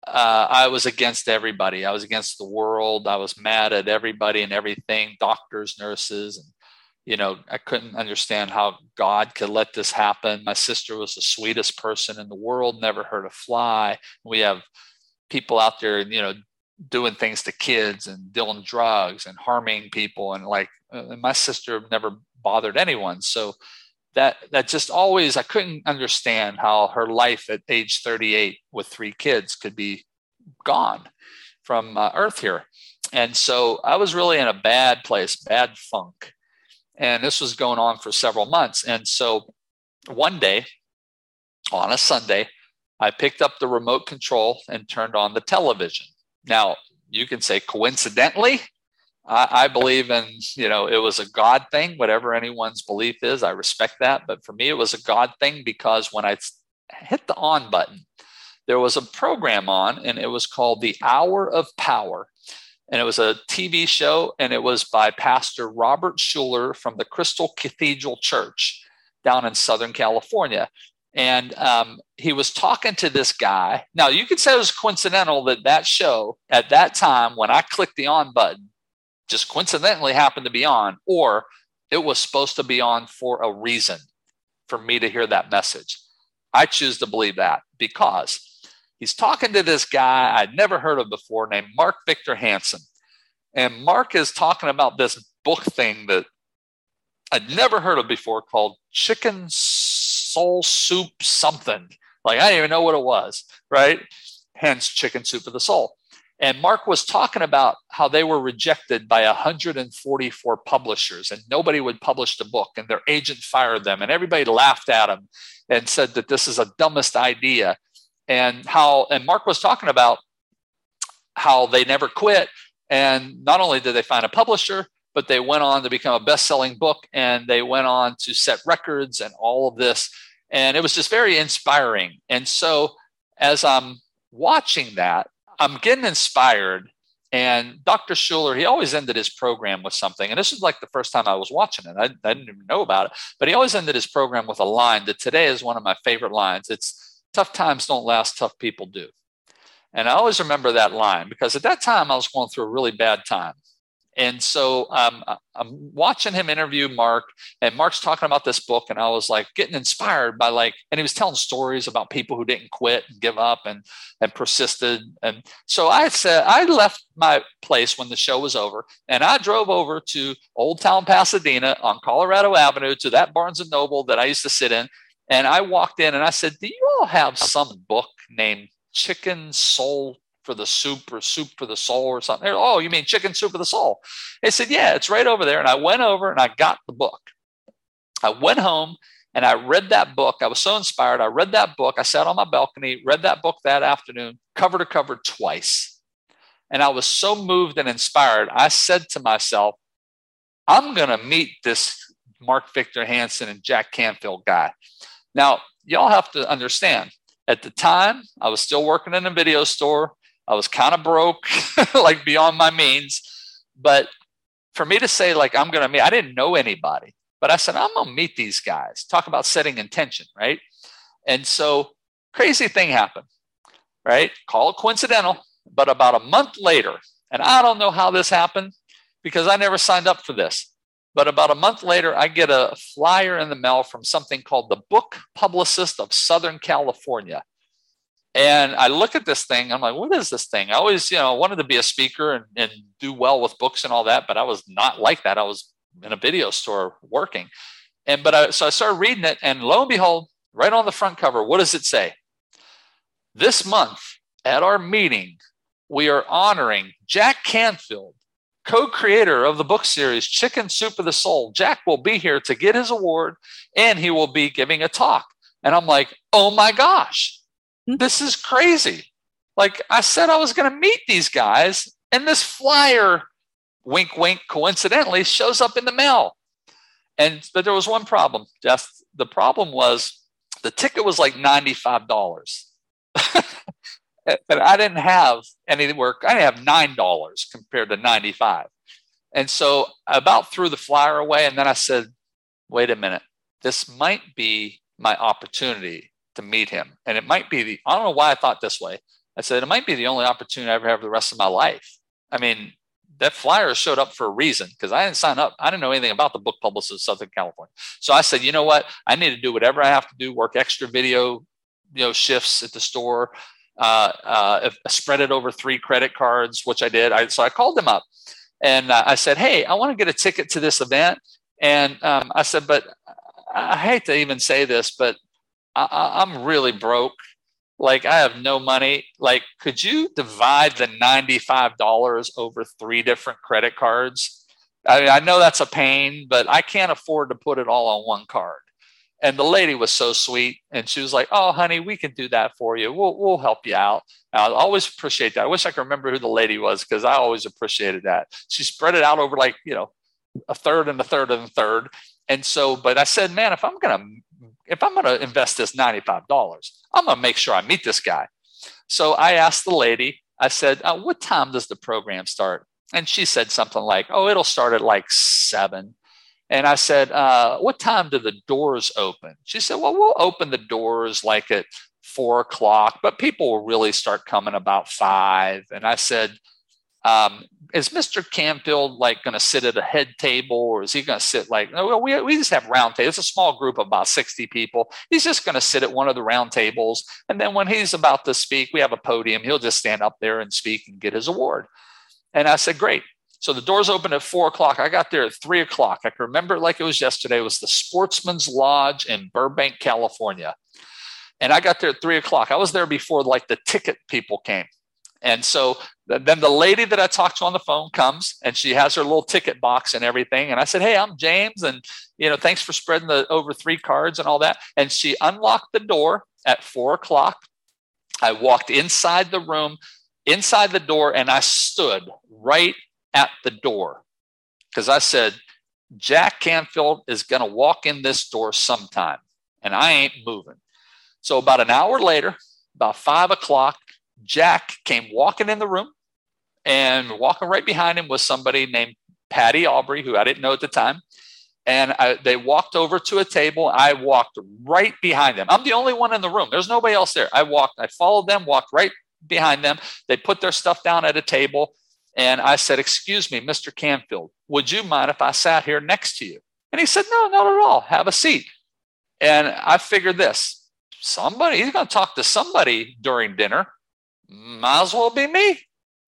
I was against everybody. I was against the world. I was mad at everybody and everything, doctors, nurses, and I couldn't understand how God could let this happen. My sister was the sweetest person in the world, never hurt a fly. We have people out there, doing things to kids and dealing drugs and harming people, and and my sister never bothered anyone. So that just always, I couldn't understand how her life at age 38 with 3 kids could be gone from earth here. And so I was really in a bad place, bad funk. And this was going on for several months. And so one day on a Sunday, I picked up the remote control and turned on the television. Now, you can say coincidentally, I believe in, it was a God thing, whatever anyone's belief is. I respect that. But for me, it was a God thing, because when I hit the on button, there was a program on, and it was called The Hour of Power. And it was a TV show, and it was by Pastor Robert Schuller from the Crystal Cathedral Church down in Southern California. And he was talking to this guy. Now, you could say it was coincidental that show at that time, when I clicked the on button, just coincidentally happened to be on, or it was supposed to be on for a reason for me to hear that message. I choose to believe that, because he's talking to this guy I'd never heard of before named Mark Victor Hansen. And Mark is talking about this book thing that I'd never heard of before called Chicken Soul Soup something. Like, I didn't even know what it was, right? Hence Chicken Soup for the Soul. And Mark was talking about how they were rejected by 144 publishers, and nobody would publish the book, and their agent fired them, and everybody laughed at him and said that this is the dumbest idea. And Mark was talking about how they never quit. And not only did they find a publisher, but they went on to become a best-selling book, and they went on to set records and all of this. And it was just very inspiring. And so as I'm watching that, I'm getting inspired. And Dr. Schuller, he always ended his program with something. And this is like the first time I was watching it. I didn't even know about it. But he always ended his program with a line that today is one of my favorite lines. It's, tough times don't last, tough people do. And I always remember that line, because at that time I was going through a really bad time. And so I'm watching him interview Mark, and Mark's talking about this book, and I was like getting inspired by and he was telling stories about people who didn't quit and give up and persisted. And so I said, I left my place when the show was over, and I drove over to Old Town Pasadena on Colorado Avenue to that Barnes and Noble that I used to sit in. And I walked in and I said, do you all have some book named Chicken Soul for the Soup, or Soup for the Soul, or something? Oh, you mean Chicken Soup for the Soul? They said, yeah, it's right over there. And I went over and I got the book. I went home and I read that book. I was so inspired. I read that book. I sat on my balcony, read that book that afternoon, cover to cover twice. And I was so moved and inspired. I said to myself, I'm going to meet this Mark Victor Hansen and Jack Canfield guy. Now, y'all have to understand, at the time, I was still working in a video store. I was kind of broke, like beyond my means. But for me to say, like, I'm going to meet, I didn't know anybody, but I said, I'm going to meet these guys. Talk about setting intention, right? And so crazy thing happened, right? Call it coincidental, but about a month later, and I don't know how this happened because I never signed up for this, but about a month later, I get a flyer in the mail from something called the Book Publicist of Southern California. And I look at this thing, I'm like, what is this thing? I always, wanted to be a speaker and do well with books and all that, but I was not like that. I was in a video store working. So I started reading it, and lo and behold, right on the front cover, what does it say? This month at our meeting, we are honoring Jack Canfield, co-creator of the book series Chicken Soup for the Soul. Jack will be here to get his award, and he will be giving a talk. And I'm like, oh my gosh, this is crazy. Like, I said I was going to meet these guys, and this flyer, wink, wink, coincidentally shows up in the mail. But there was one problem, Jeff. The problem was the ticket was like $95. And I didn't have any work. I didn't have $9 compared to $95. And so I about threw the flyer away. And then I said, wait a minute, this might be my opportunity to meet him. And it might be I don't know why I thought this way. I said, it might be the only opportunity I ever have the rest of my life. I mean, that flyer showed up for a reason because I didn't sign up. I didn't know anything about the Book Publicist of Southern California. So I said, you know what? I need to do whatever I have to do, work extra video, shifts at the store, spread it over 3 credit cards, which I did. So I called them up and I said, hey, I want to get a ticket to this event. And I said, but I hate to even say this, but I'm really broke. Like, I have no money. Like, could you divide the $95 over 3 different credit cards? I know that's a pain, but I can't afford to put it all on one card. And the lady was so sweet. And she was like, oh, honey, we can do that for you. We'll help you out. I always appreciate that. I wish I could remember who the lady was because I always appreciated that. She spread it out over like, a third and a third and a third. And so, but I said, man, if I'm going to invest this $95, I'm going to make sure I meet this guy. So I asked the lady, I said, what time does the program start? And she said something like, oh, it'll start at like 7. And I said, what time do the doors open? She said, well, we'll open the doors like at 4 o'clock, but people will really start coming about 5. And I said, is Mr. Canfield like going to sit at a head table, or is he going to sit like, no, we just have round tables. It's a small group of about 60 people. He's just going to sit at one of the round tables. And then when he's about to speak, we have a podium. He'll just stand up there and speak and get his award. And I said, great. So the doors opened at 4 o'clock. I got there at 3 o'clock. I can remember it like it was yesterday. It was the Sportsman's Lodge in Burbank, California. And I got there at 3 o'clock. I was there before like the ticket people came. And so then the lady that I talked to on the phone comes, and she has her little ticket box and everything. And I said, hey, I'm James. And, thanks for spreading the over 3 cards and all that. And she unlocked the door at 4 o'clock. I walked inside the room, inside the door, and I stood right at the door because I said, Jack Canfield is going to walk in this door sometime, and I ain't moving. So about an hour later, about 5 o'clock, Jack came walking in the room, and walking right behind him was somebody named Patty Aubrey, who I didn't know at the time. And they walked over to a table. I walked right behind them. I'm the only one in the room. There's nobody else there. I followed them, walked right behind them. They put their stuff down at a table. And I said, excuse me, Mr. Canfield, would you mind if I sat here next to you? And he said, no, not at all. Have a seat. And I figured this, he's going to talk to somebody during dinner. Might as well be me.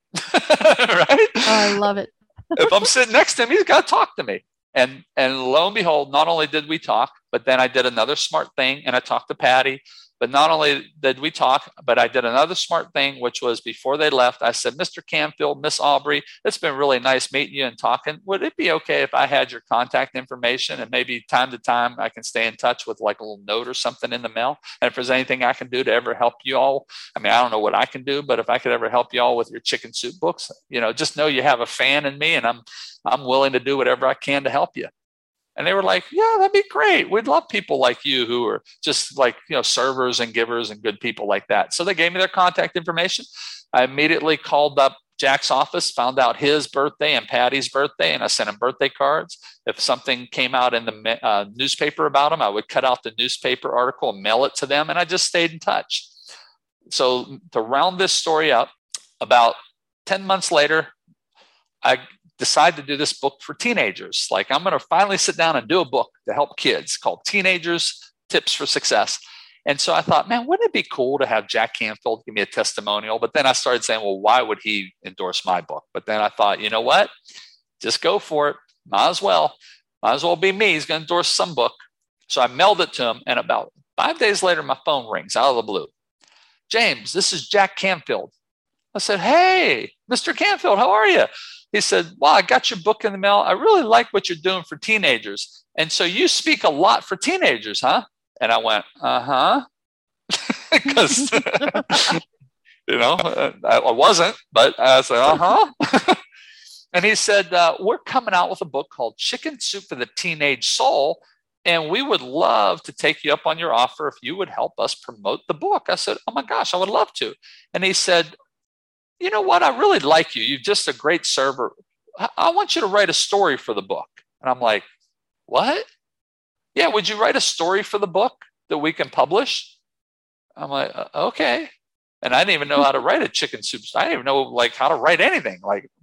Right? Oh, I love it. If I'm sitting next to him, he's got to talk to me. And lo and behold, not only did we talk, but then I did another smart thing, and I talked to Patty. But not only did we talk, but I did another smart thing, which was before they left, I said, Mr. Canfield, Miss Aubrey, it's been really nice meeting you and talking. Would it be okay if I had your contact information, and maybe time to time I can stay in touch with like a little note or something in the mail? And if there's anything I can do to ever help you all, I mean, I don't know what I can do, but if I could ever help you all with your chicken soup books, just know you have a fan in me, and I'm willing to do whatever I can to help you. And they were like, yeah, that'd be great. We'd love people like you who are just like, servers and givers and good people like that. So they gave me their contact information. I immediately called up Jack's office, found out his birthday and Patty's birthday, and I sent him birthday cards. If something came out in the newspaper about him, I would cut out the newspaper article and mail it to them, and I just stayed in touch. So to round this story up, about 10 months later, I decided to do this book for teenagers. Like, I'm going to finally sit down and do a book to help kids called Teenagers Tips for Success. And so I thought, man, wouldn't it be cool to have Jack Canfield give me a testimonial? But then I started saying, well, why would he endorse my book? But then I thought, you know what? Just go for it. Might as well be me. He's going to endorse some book. So I mailed it to him. And about 5 days later, my phone rings out of the blue. James, this is Jack Canfield. I said, hey, Mr. Canfield, how are you? He said, wow, I got your book in the mail. I really like what you're doing for teenagers. And so you speak a lot for teenagers, huh? And I went, uh-huh. Because, I wasn't, but I said, uh-huh. And he said, we're coming out with a book called Chicken Soup for the Teenage Soul. And we would love to take you up on your offer if you would help us promote the book. I said, oh my gosh, I would love to. And he said, you know what? I really like you. You're just a great server. I want you to write a story for the book. And I'm like, what? Yeah, would you write a story for the book that we can publish? I'm like, okay. And I didn't even know how to write a chicken soup. I didn't even know how to write anything.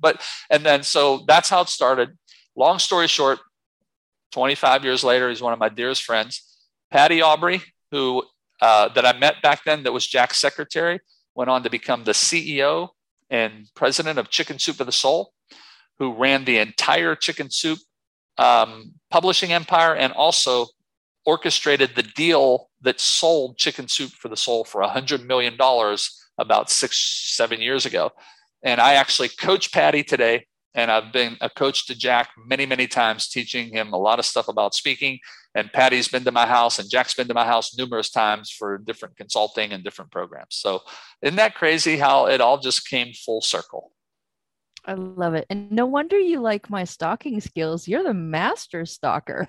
So that's how it started. Long story short, 25 years later, he's one of my dearest friends. Patty Aubrey, who that I met back then, that was Jack's secretary, went on to become the CEO and president of Chicken Soup for the Soul, who ran the entire Chicken Soup publishing empire and also orchestrated the deal that sold Chicken Soup for the Soul for $100 million about 6-7 years ago. And I actually coach Patty today. And I've been a coach to Jack many, many times, teaching him a lot of stuff about speaking. And Patty's been to my house and Jack's been to my house numerous times for different consulting and different programs. So isn't that crazy how it all just came full circle? I love it. And no wonder you like my stalking skills. You're the master stalker.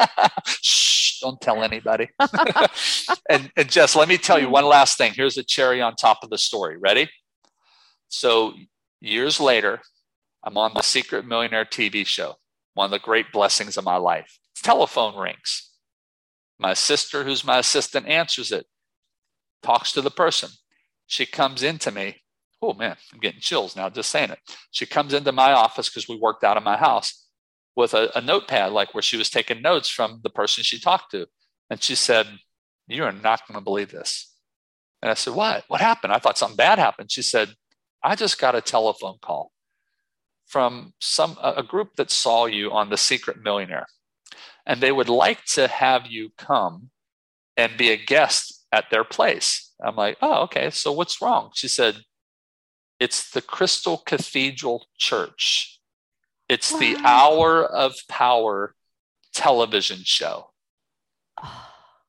Shh, don't tell anybody. and Jess, let me tell you one last thing. Here's the cherry on top of the story. Ready? So years later, I'm on The Secret Millionaire TV show, one of the great blessings of my life. Telephone rings. My sister, who's my assistant, answers it, talks to the person. She comes into me. Oh, man, I'm getting chills now just saying it. She comes into my office because we worked out of my house with a notepad, where she was taking notes from the person she talked to. And she said, you are not going to believe this. And I said, what? What happened? I thought something bad happened. She said, I just got a telephone call from a group that saw you on The Secret Millionaire, and they would like to have you come and be a guest at their place. I'm like, oh, okay. So what's wrong? She said, it's the Crystal Cathedral Church. It's the Hour of Power television show. Oh,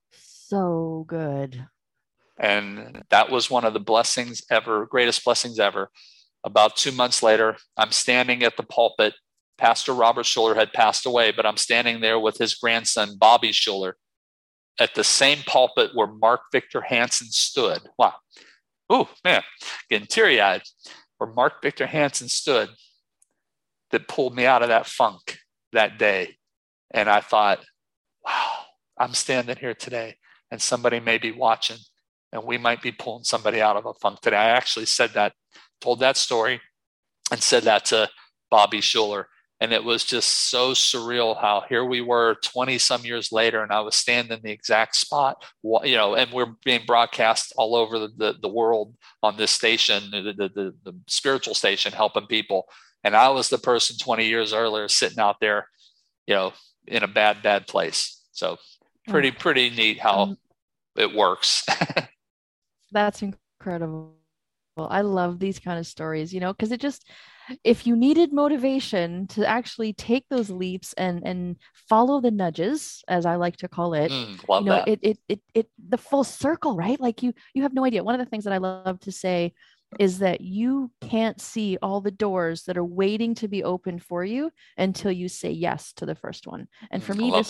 so good. And that was one of the greatest blessings ever. About 2 months later, I'm standing at the pulpit. Pastor Robert Schuller had passed away, but I'm standing there with his grandson, Bobby Schuller, at the same pulpit where Mark Victor Hansen stood. Wow. Oh, man, getting teary-eyed. Where Mark Victor Hansen stood, that pulled me out of that funk that day. And I thought, wow, I'm standing here today, and somebody may be watching, and we might be pulling somebody out of a funk today. I actually told that story and said that to Bobby Schuller. And it was just so surreal how here we were 20 some years later, and I was standing in the exact spot, and we're being broadcast all over the world on this station, the spiritual station, helping people. And I was the person 20 years earlier sitting out there, in a bad place. So pretty neat how it works. That's incredible. I love these kind of stories, because if you needed motivation to actually take those leaps and follow the nudges, as I like to call it, love that. It the full circle, right? Like you have no idea. One of the things that I love to say is that you can't see all the doors that are waiting to be opened for you until you say yes to the first one. And for me,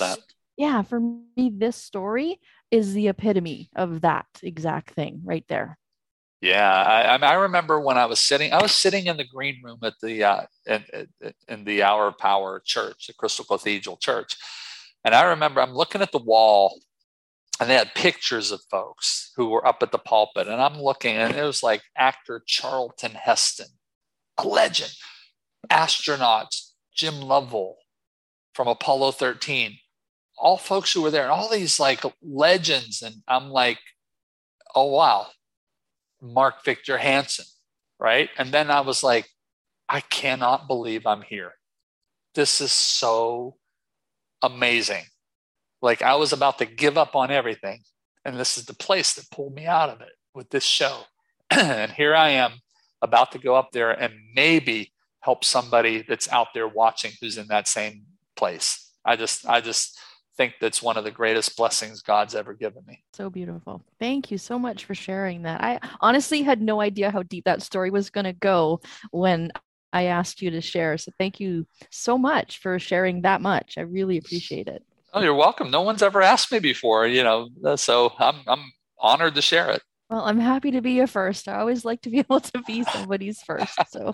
this story is the epitome of that exact thing right there. Yeah, I remember when I was sitting in the green room at the in the Hour of Power Church, the Crystal Cathedral Church, and I remember I'm looking at the wall, and they had pictures of folks who were up at the pulpit, and I'm looking, and it was like actor Charlton Heston, a legend, astronauts Jim Lovell from Apollo 13, all folks who were there, and all these like legends, and I'm like, oh wow, Mark Victor Hansen, right? And then I was like, I cannot believe I'm here. This is so amazing. Like I was about to give up on everything. And this is the place that pulled me out of it with this show. And here I am about to go up there and maybe help somebody that's out there watching who's in that same place. I just think that's one of the greatest blessings God's ever given me. So beautiful. Thank you so much for sharing that. I honestly had no idea how deep that story was going to go when I asked you to share. So thank you so much for sharing that much. I really appreciate it. Oh, you're welcome. No one's ever asked me before, so I'm honored to share it. Well, I'm happy to be a first. I always like to be able to be somebody's first. So,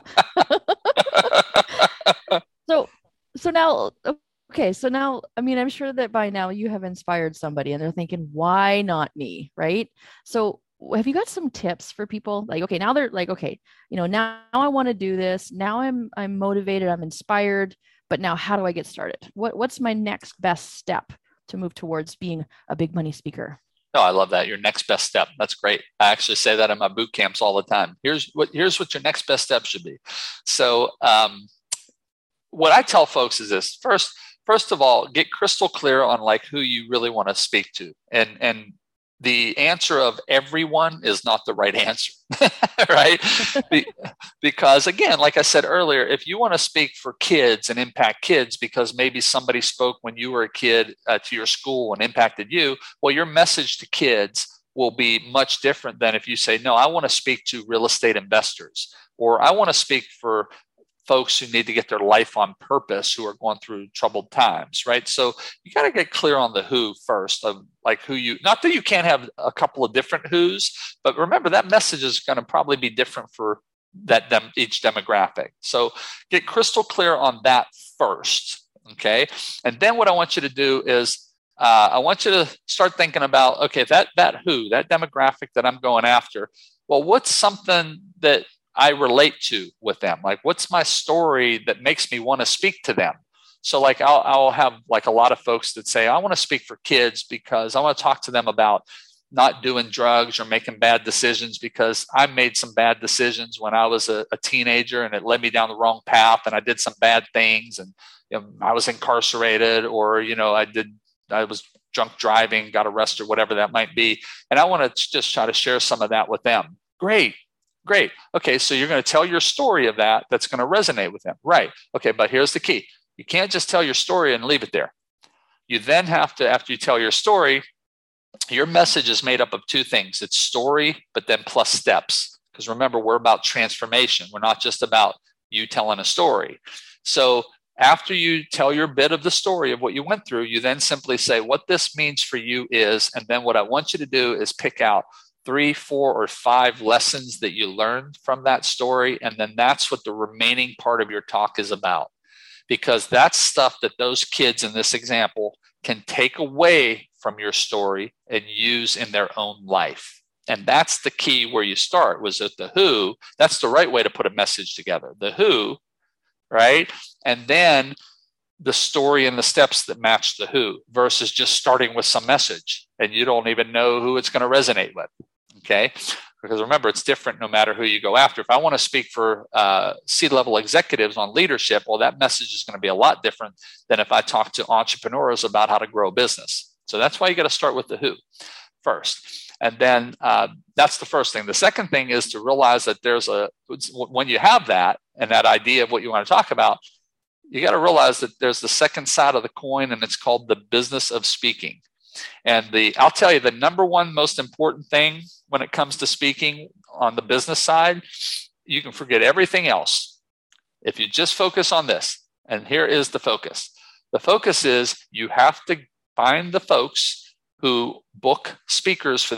so now, okay. So now, I mean, I'm sure that by now you have inspired somebody and they're thinking, why not me? Right. So have you got some tips for people? Like, okay, now they're like, okay, now I want to do this. Now I'm motivated. I'm inspired. But now how do I get started? What's my next best step to move towards being a big money speaker? Oh, I love that. Your next best step. That's great. I actually say that in my boot camps all the time. Here's what your next best step should be. So what I tell folks is this. First of all, get crystal clear on like who you really want to speak to. And the answer of everyone is not the right answer, right? Because again, like I said earlier, if you want to speak for kids and impact kids because maybe somebody spoke when you were a kid to your school and impacted you, well, your message to kids will be much different than if you say, no, I want to speak to real estate investors, or I want to speak for folks who need to get their life on purpose, who are going through troubled times, right? So you got to get clear on the who first, of like who you, not that you can't have a couple of different who's, but remember that message is going to probably be different for each demographic. So get crystal clear on that first, okay? And then what I want you to do is I want you to start thinking about, okay, that demographic that I'm going after, well, what's something that I relate to with them? Like, what's my story that makes me want to speak to them? So like, I'll have like a lot of folks that say, I want to speak for kids because I want to talk to them about not doing drugs or making bad decisions, because I made some bad decisions when I was a teenager and it led me down the wrong path and I did some bad things and I was incarcerated, or, I was drunk driving, got arrested, whatever that might be. And I want to just try to share some of that with them. Great. Okay, so you're going to tell your story of that's going to resonate with them. Right. Okay, but here's the key. You can't just tell your story and leave it there. You then have to, after you tell your story, your message is made up of two things. It's story, but then plus steps. Because remember, we're about transformation. We're not just about you telling a story. So after you tell your bit of the story of what you went through, you then simply say, what this means for you is, and then what I want you to do is pick out 3, 4, or 5 lessons that you learned from that story. And then that's what the remaining part of your talk is about. Because that's stuff that those kids in this example can take away from your story and use in their own life. And that's the key where you start, was at the who. That's the right way to put a message together. The who, right? And then the story and the steps that match the who, versus just starting with some message and you don't even know who it's going to resonate with. Okay. Because remember, it's different no matter who you go after. If I want to speak for C-level executives on leadership, well, that message is going to be a lot different than if I talk to entrepreneurs about how to grow a business. So that's why you got to start with the who first. And then that's the first thing. The second thing is to realize that when you have that and that idea of what you want to talk about, you got to realize that there's the second side of the coin, and it's called the business of speaking. And I'll tell you, the number one most important thing when it comes to speaking on the business side, you can forget everything else if you just focus on this. And here is the focus. The focus is you have to find the folks who book speakers for that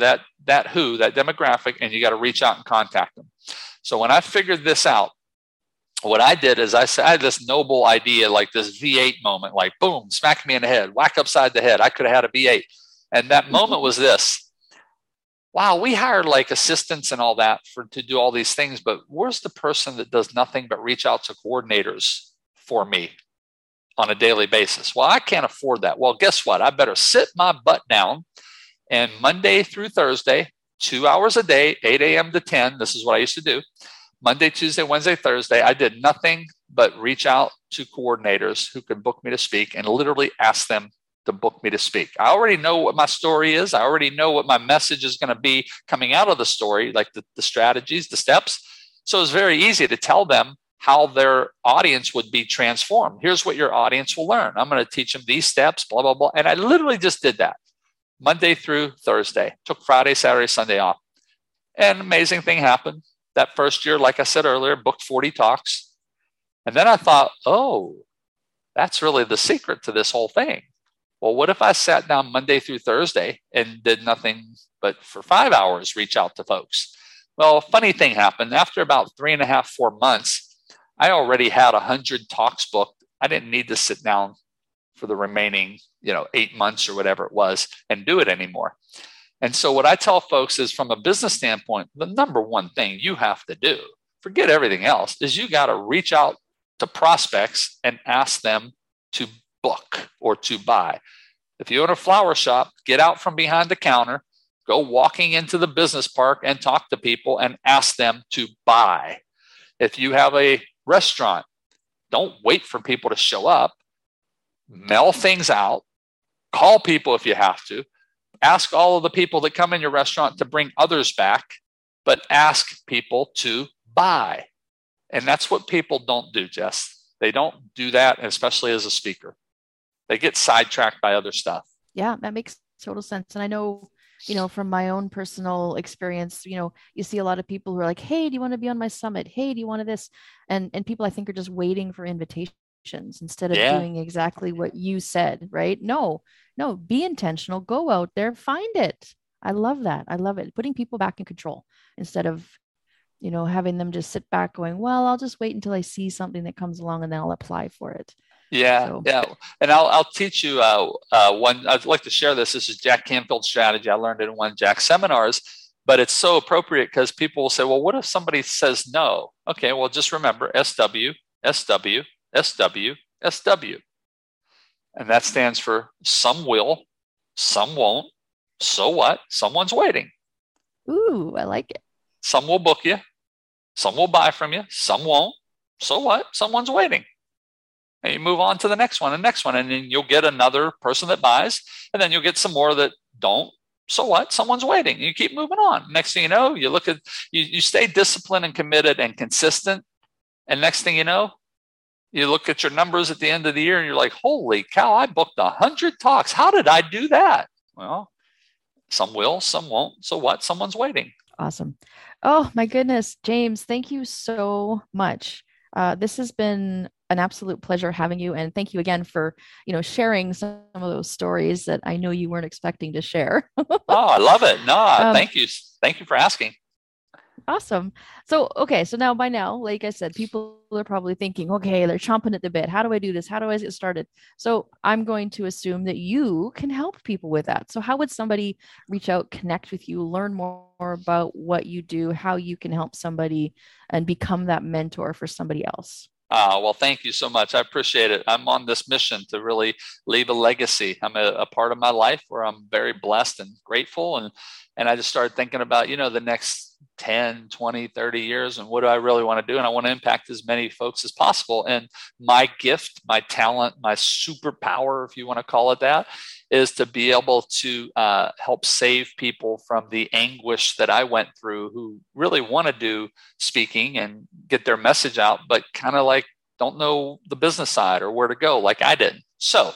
that demographic, and you got to reach out and contact them. So when I figured this out, what I did is I had this noble idea, like this V8 moment, like boom, smack me in the head, whack upside the head. I could have had a V8. And that moment was this: wow, we hired like assistants and all that to do all these things, but where's the person that does nothing but reach out to coordinators for me on a daily basis? Well, I can't afford that. Well, guess what? I better sit my butt down, and Monday through Thursday, 2 hours a day, 8 a.m. to 10, this is what I used to do. Monday, Tuesday, Wednesday, Thursday, I did nothing but reach out to coordinators who could book me to speak and literally ask them to book me to speak. I already know what my story is. I already know what my message is going to be coming out of the story, like the strategies, the steps. So it's very easy to tell them how their audience would be transformed. Here's what your audience will learn. I'm going to teach them these steps, blah, blah, blah. And I literally just did that Monday through Thursday. Took Friday, Saturday, Sunday off. And an amazing thing happened. That first year, like I said earlier, booked 40 talks. And then I thought, oh, that's really the secret to this whole thing. Well, what if I sat down Monday through Thursday and did nothing but for 5 hours reach out to folks? Well, a funny thing happened. After about 3.5, 4 months, I already had 100 talks booked. I didn't need to sit down for the remaining, 8 months or whatever it was and do it anymore. And so what I tell folks is, from a business standpoint, the number one thing you have to do, forget everything else, is you got to reach out to prospects and ask them to book or to buy. If you own a flower shop, get out from behind the counter, go walking into the business park and talk to people and ask them to buy. If you have a restaurant, don't wait for people to show up. Mail things out, call people if you have to. Ask all of the people that come in your restaurant to bring others back, but ask people to buy. And that's what people don't do, Jess. They don't do that, especially as a speaker. They get sidetracked by other stuff. Yeah, that makes total sense. And I know, from my own personal experience, you see a lot of people who are like, hey, do you want to be on my summit? Hey, do you want to this? And people, I think, are just waiting for invitations instead of doing exactly what you said, right? No, be intentional, go out there, find it. I love that. I love it. Putting people back in control instead of, having them just sit back going, well, I'll just wait until I see something that comes along and then I'll apply for it. Yeah. And I'll teach you one. I'd like to share this. This is Jack Canfield's strategy. I learned it in one of Jack's seminars, but it's so appropriate because people will say, well, what if somebody says no? Okay, well, just remember SW, SW, SW, SW. And that stands for some will, some won't. So what? Someone's waiting. Ooh, I like it. Some will book you. Some will buy from you. Some won't. So what? Someone's waiting. And you move on to the next one and next one. And then you'll get another person that buys. And then you'll get some more that don't. So what? Someone's waiting. You keep moving on. Next thing you know, you look at, you stay disciplined and committed and consistent. And next thing you know, you look at your numbers at the end of the year and you're like, holy cow, I booked 100 talks. How did I do that? Well, some will, some won't. So what? Someone's waiting. Awesome. Oh my goodness, James, thank you so much. This has been an absolute pleasure having you. And thank you again for, sharing some of those stories that I know you weren't expecting to share. Oh, I love it. No, thank you. Thank you for asking. Awesome. So, okay. So now by now, like I said, people are probably thinking, okay, they're chomping at the bit. How do I do this? How do I get started? So I'm going to assume that you can help people with that. So how would somebody reach out, connect with you, learn more about what you do, how you can help somebody and become that mentor for somebody else? Well, thank you so much. I appreciate it. I'm on this mission to really leave a legacy. I'm a part of my life where I'm very blessed and grateful. And I just started thinking about, the next 10, 20, 30 years and what do I really want to do? And I want to impact as many folks as possible. And my gift, my talent, my superpower, if you want to call it that, is to be able to help save people from the anguish that I went through, who really want to do speaking and get their message out, but kind of like don't know the business side or where to go like I did. So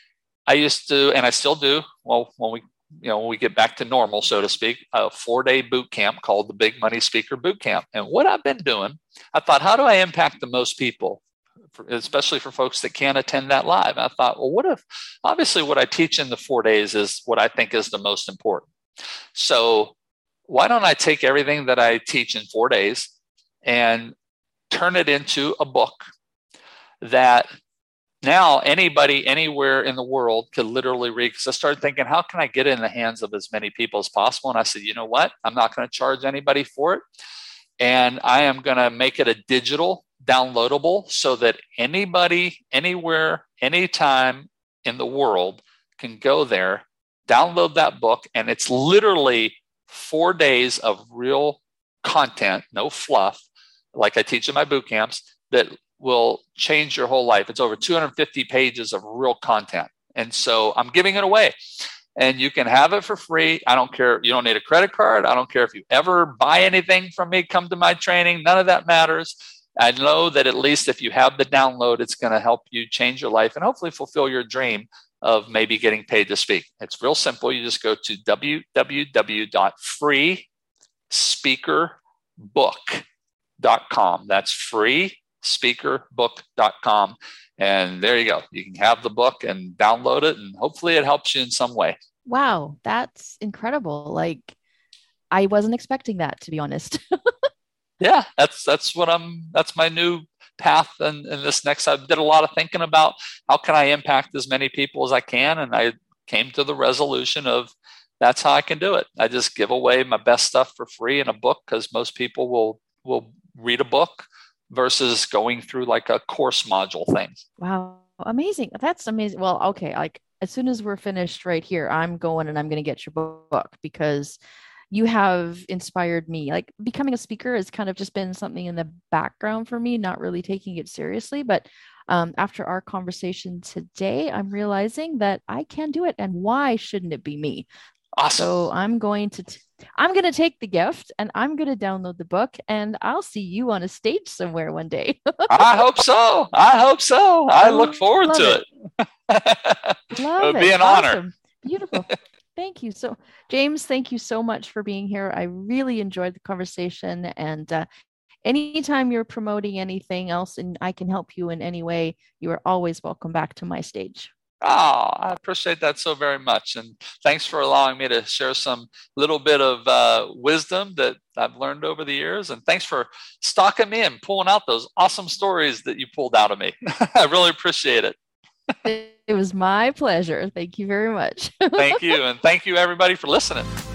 I used to, and I still do, well, when we get back to normal, so to speak, a 4-day boot camp called the Big Money Speaker Boot Camp. And what I've been doing, I thought, how do I impact the most people, especially for folks that can't attend that live? I thought, well, what if, obviously what I teach in the 4 days is what I think is the most important. So why don't I take everything that I teach in 4 days and turn it into a book that now anybody anywhere in the world could literally read? Because I started thinking, how can I get it in the hands of as many people as possible? And I said, you know what? I'm not going to charge anybody for it. And I am going to make it a digital downloadable so that anybody, anywhere, anytime in the world can go there, download that book. And it's literally 4 days of real content, no fluff, like I teach in my boot camps, that will change your whole life. It's over 250 pages of real content. And so I'm giving it away. And you can have it for free. I don't care. You don't need a credit card. I don't care if you ever buy anything from me, come to my training. None of that matters. I know that at least if you have the download, it's going to help you change your life and hopefully fulfill your dream of maybe getting paid to speak. It's real simple. You just go to www.freespeakerbook.com. That's freespeakerbook.com. And there you go. You can have the book and download it, and hopefully it helps you in some way. Wow, that's incredible. Like, I wasn't expecting that, to be honest. Yeah, that's my new path. And this next, I did a lot of thinking about how can I impact as many people as I can. And I came to the resolution of that's how I can do it. I just give away my best stuff for free in a book, because most people will read a book versus going through like a course module thing. Wow. Amazing. That's amazing. Well, okay. Like, as soon as we're finished right here, I'm going and I'm going to get your book, because you have inspired me. Like, becoming a speaker has kind of just been something in the background for me, not really taking it seriously. But after our conversation today, I'm realizing that I can do it. And why shouldn't it be me? Awesome. So I'm going to take the gift and I'm going to download the book, and I'll see you on a stage somewhere one day. I hope so. I look forward to it. Love it would be an honor. Beautiful. Thank you. So, James, thank you so much for being here. I really enjoyed the conversation. And anytime you're promoting anything else and I can help you in any way, you are always welcome back to my stage. Oh, I appreciate that so very much. And thanks for allowing me to share some little bit of wisdom that I've learned over the years. And thanks for stalking me and pulling out those awesome stories that you pulled out of me. I really appreciate it. It was my pleasure. Thank you very much. Thank you. And thank you, everybody, for listening.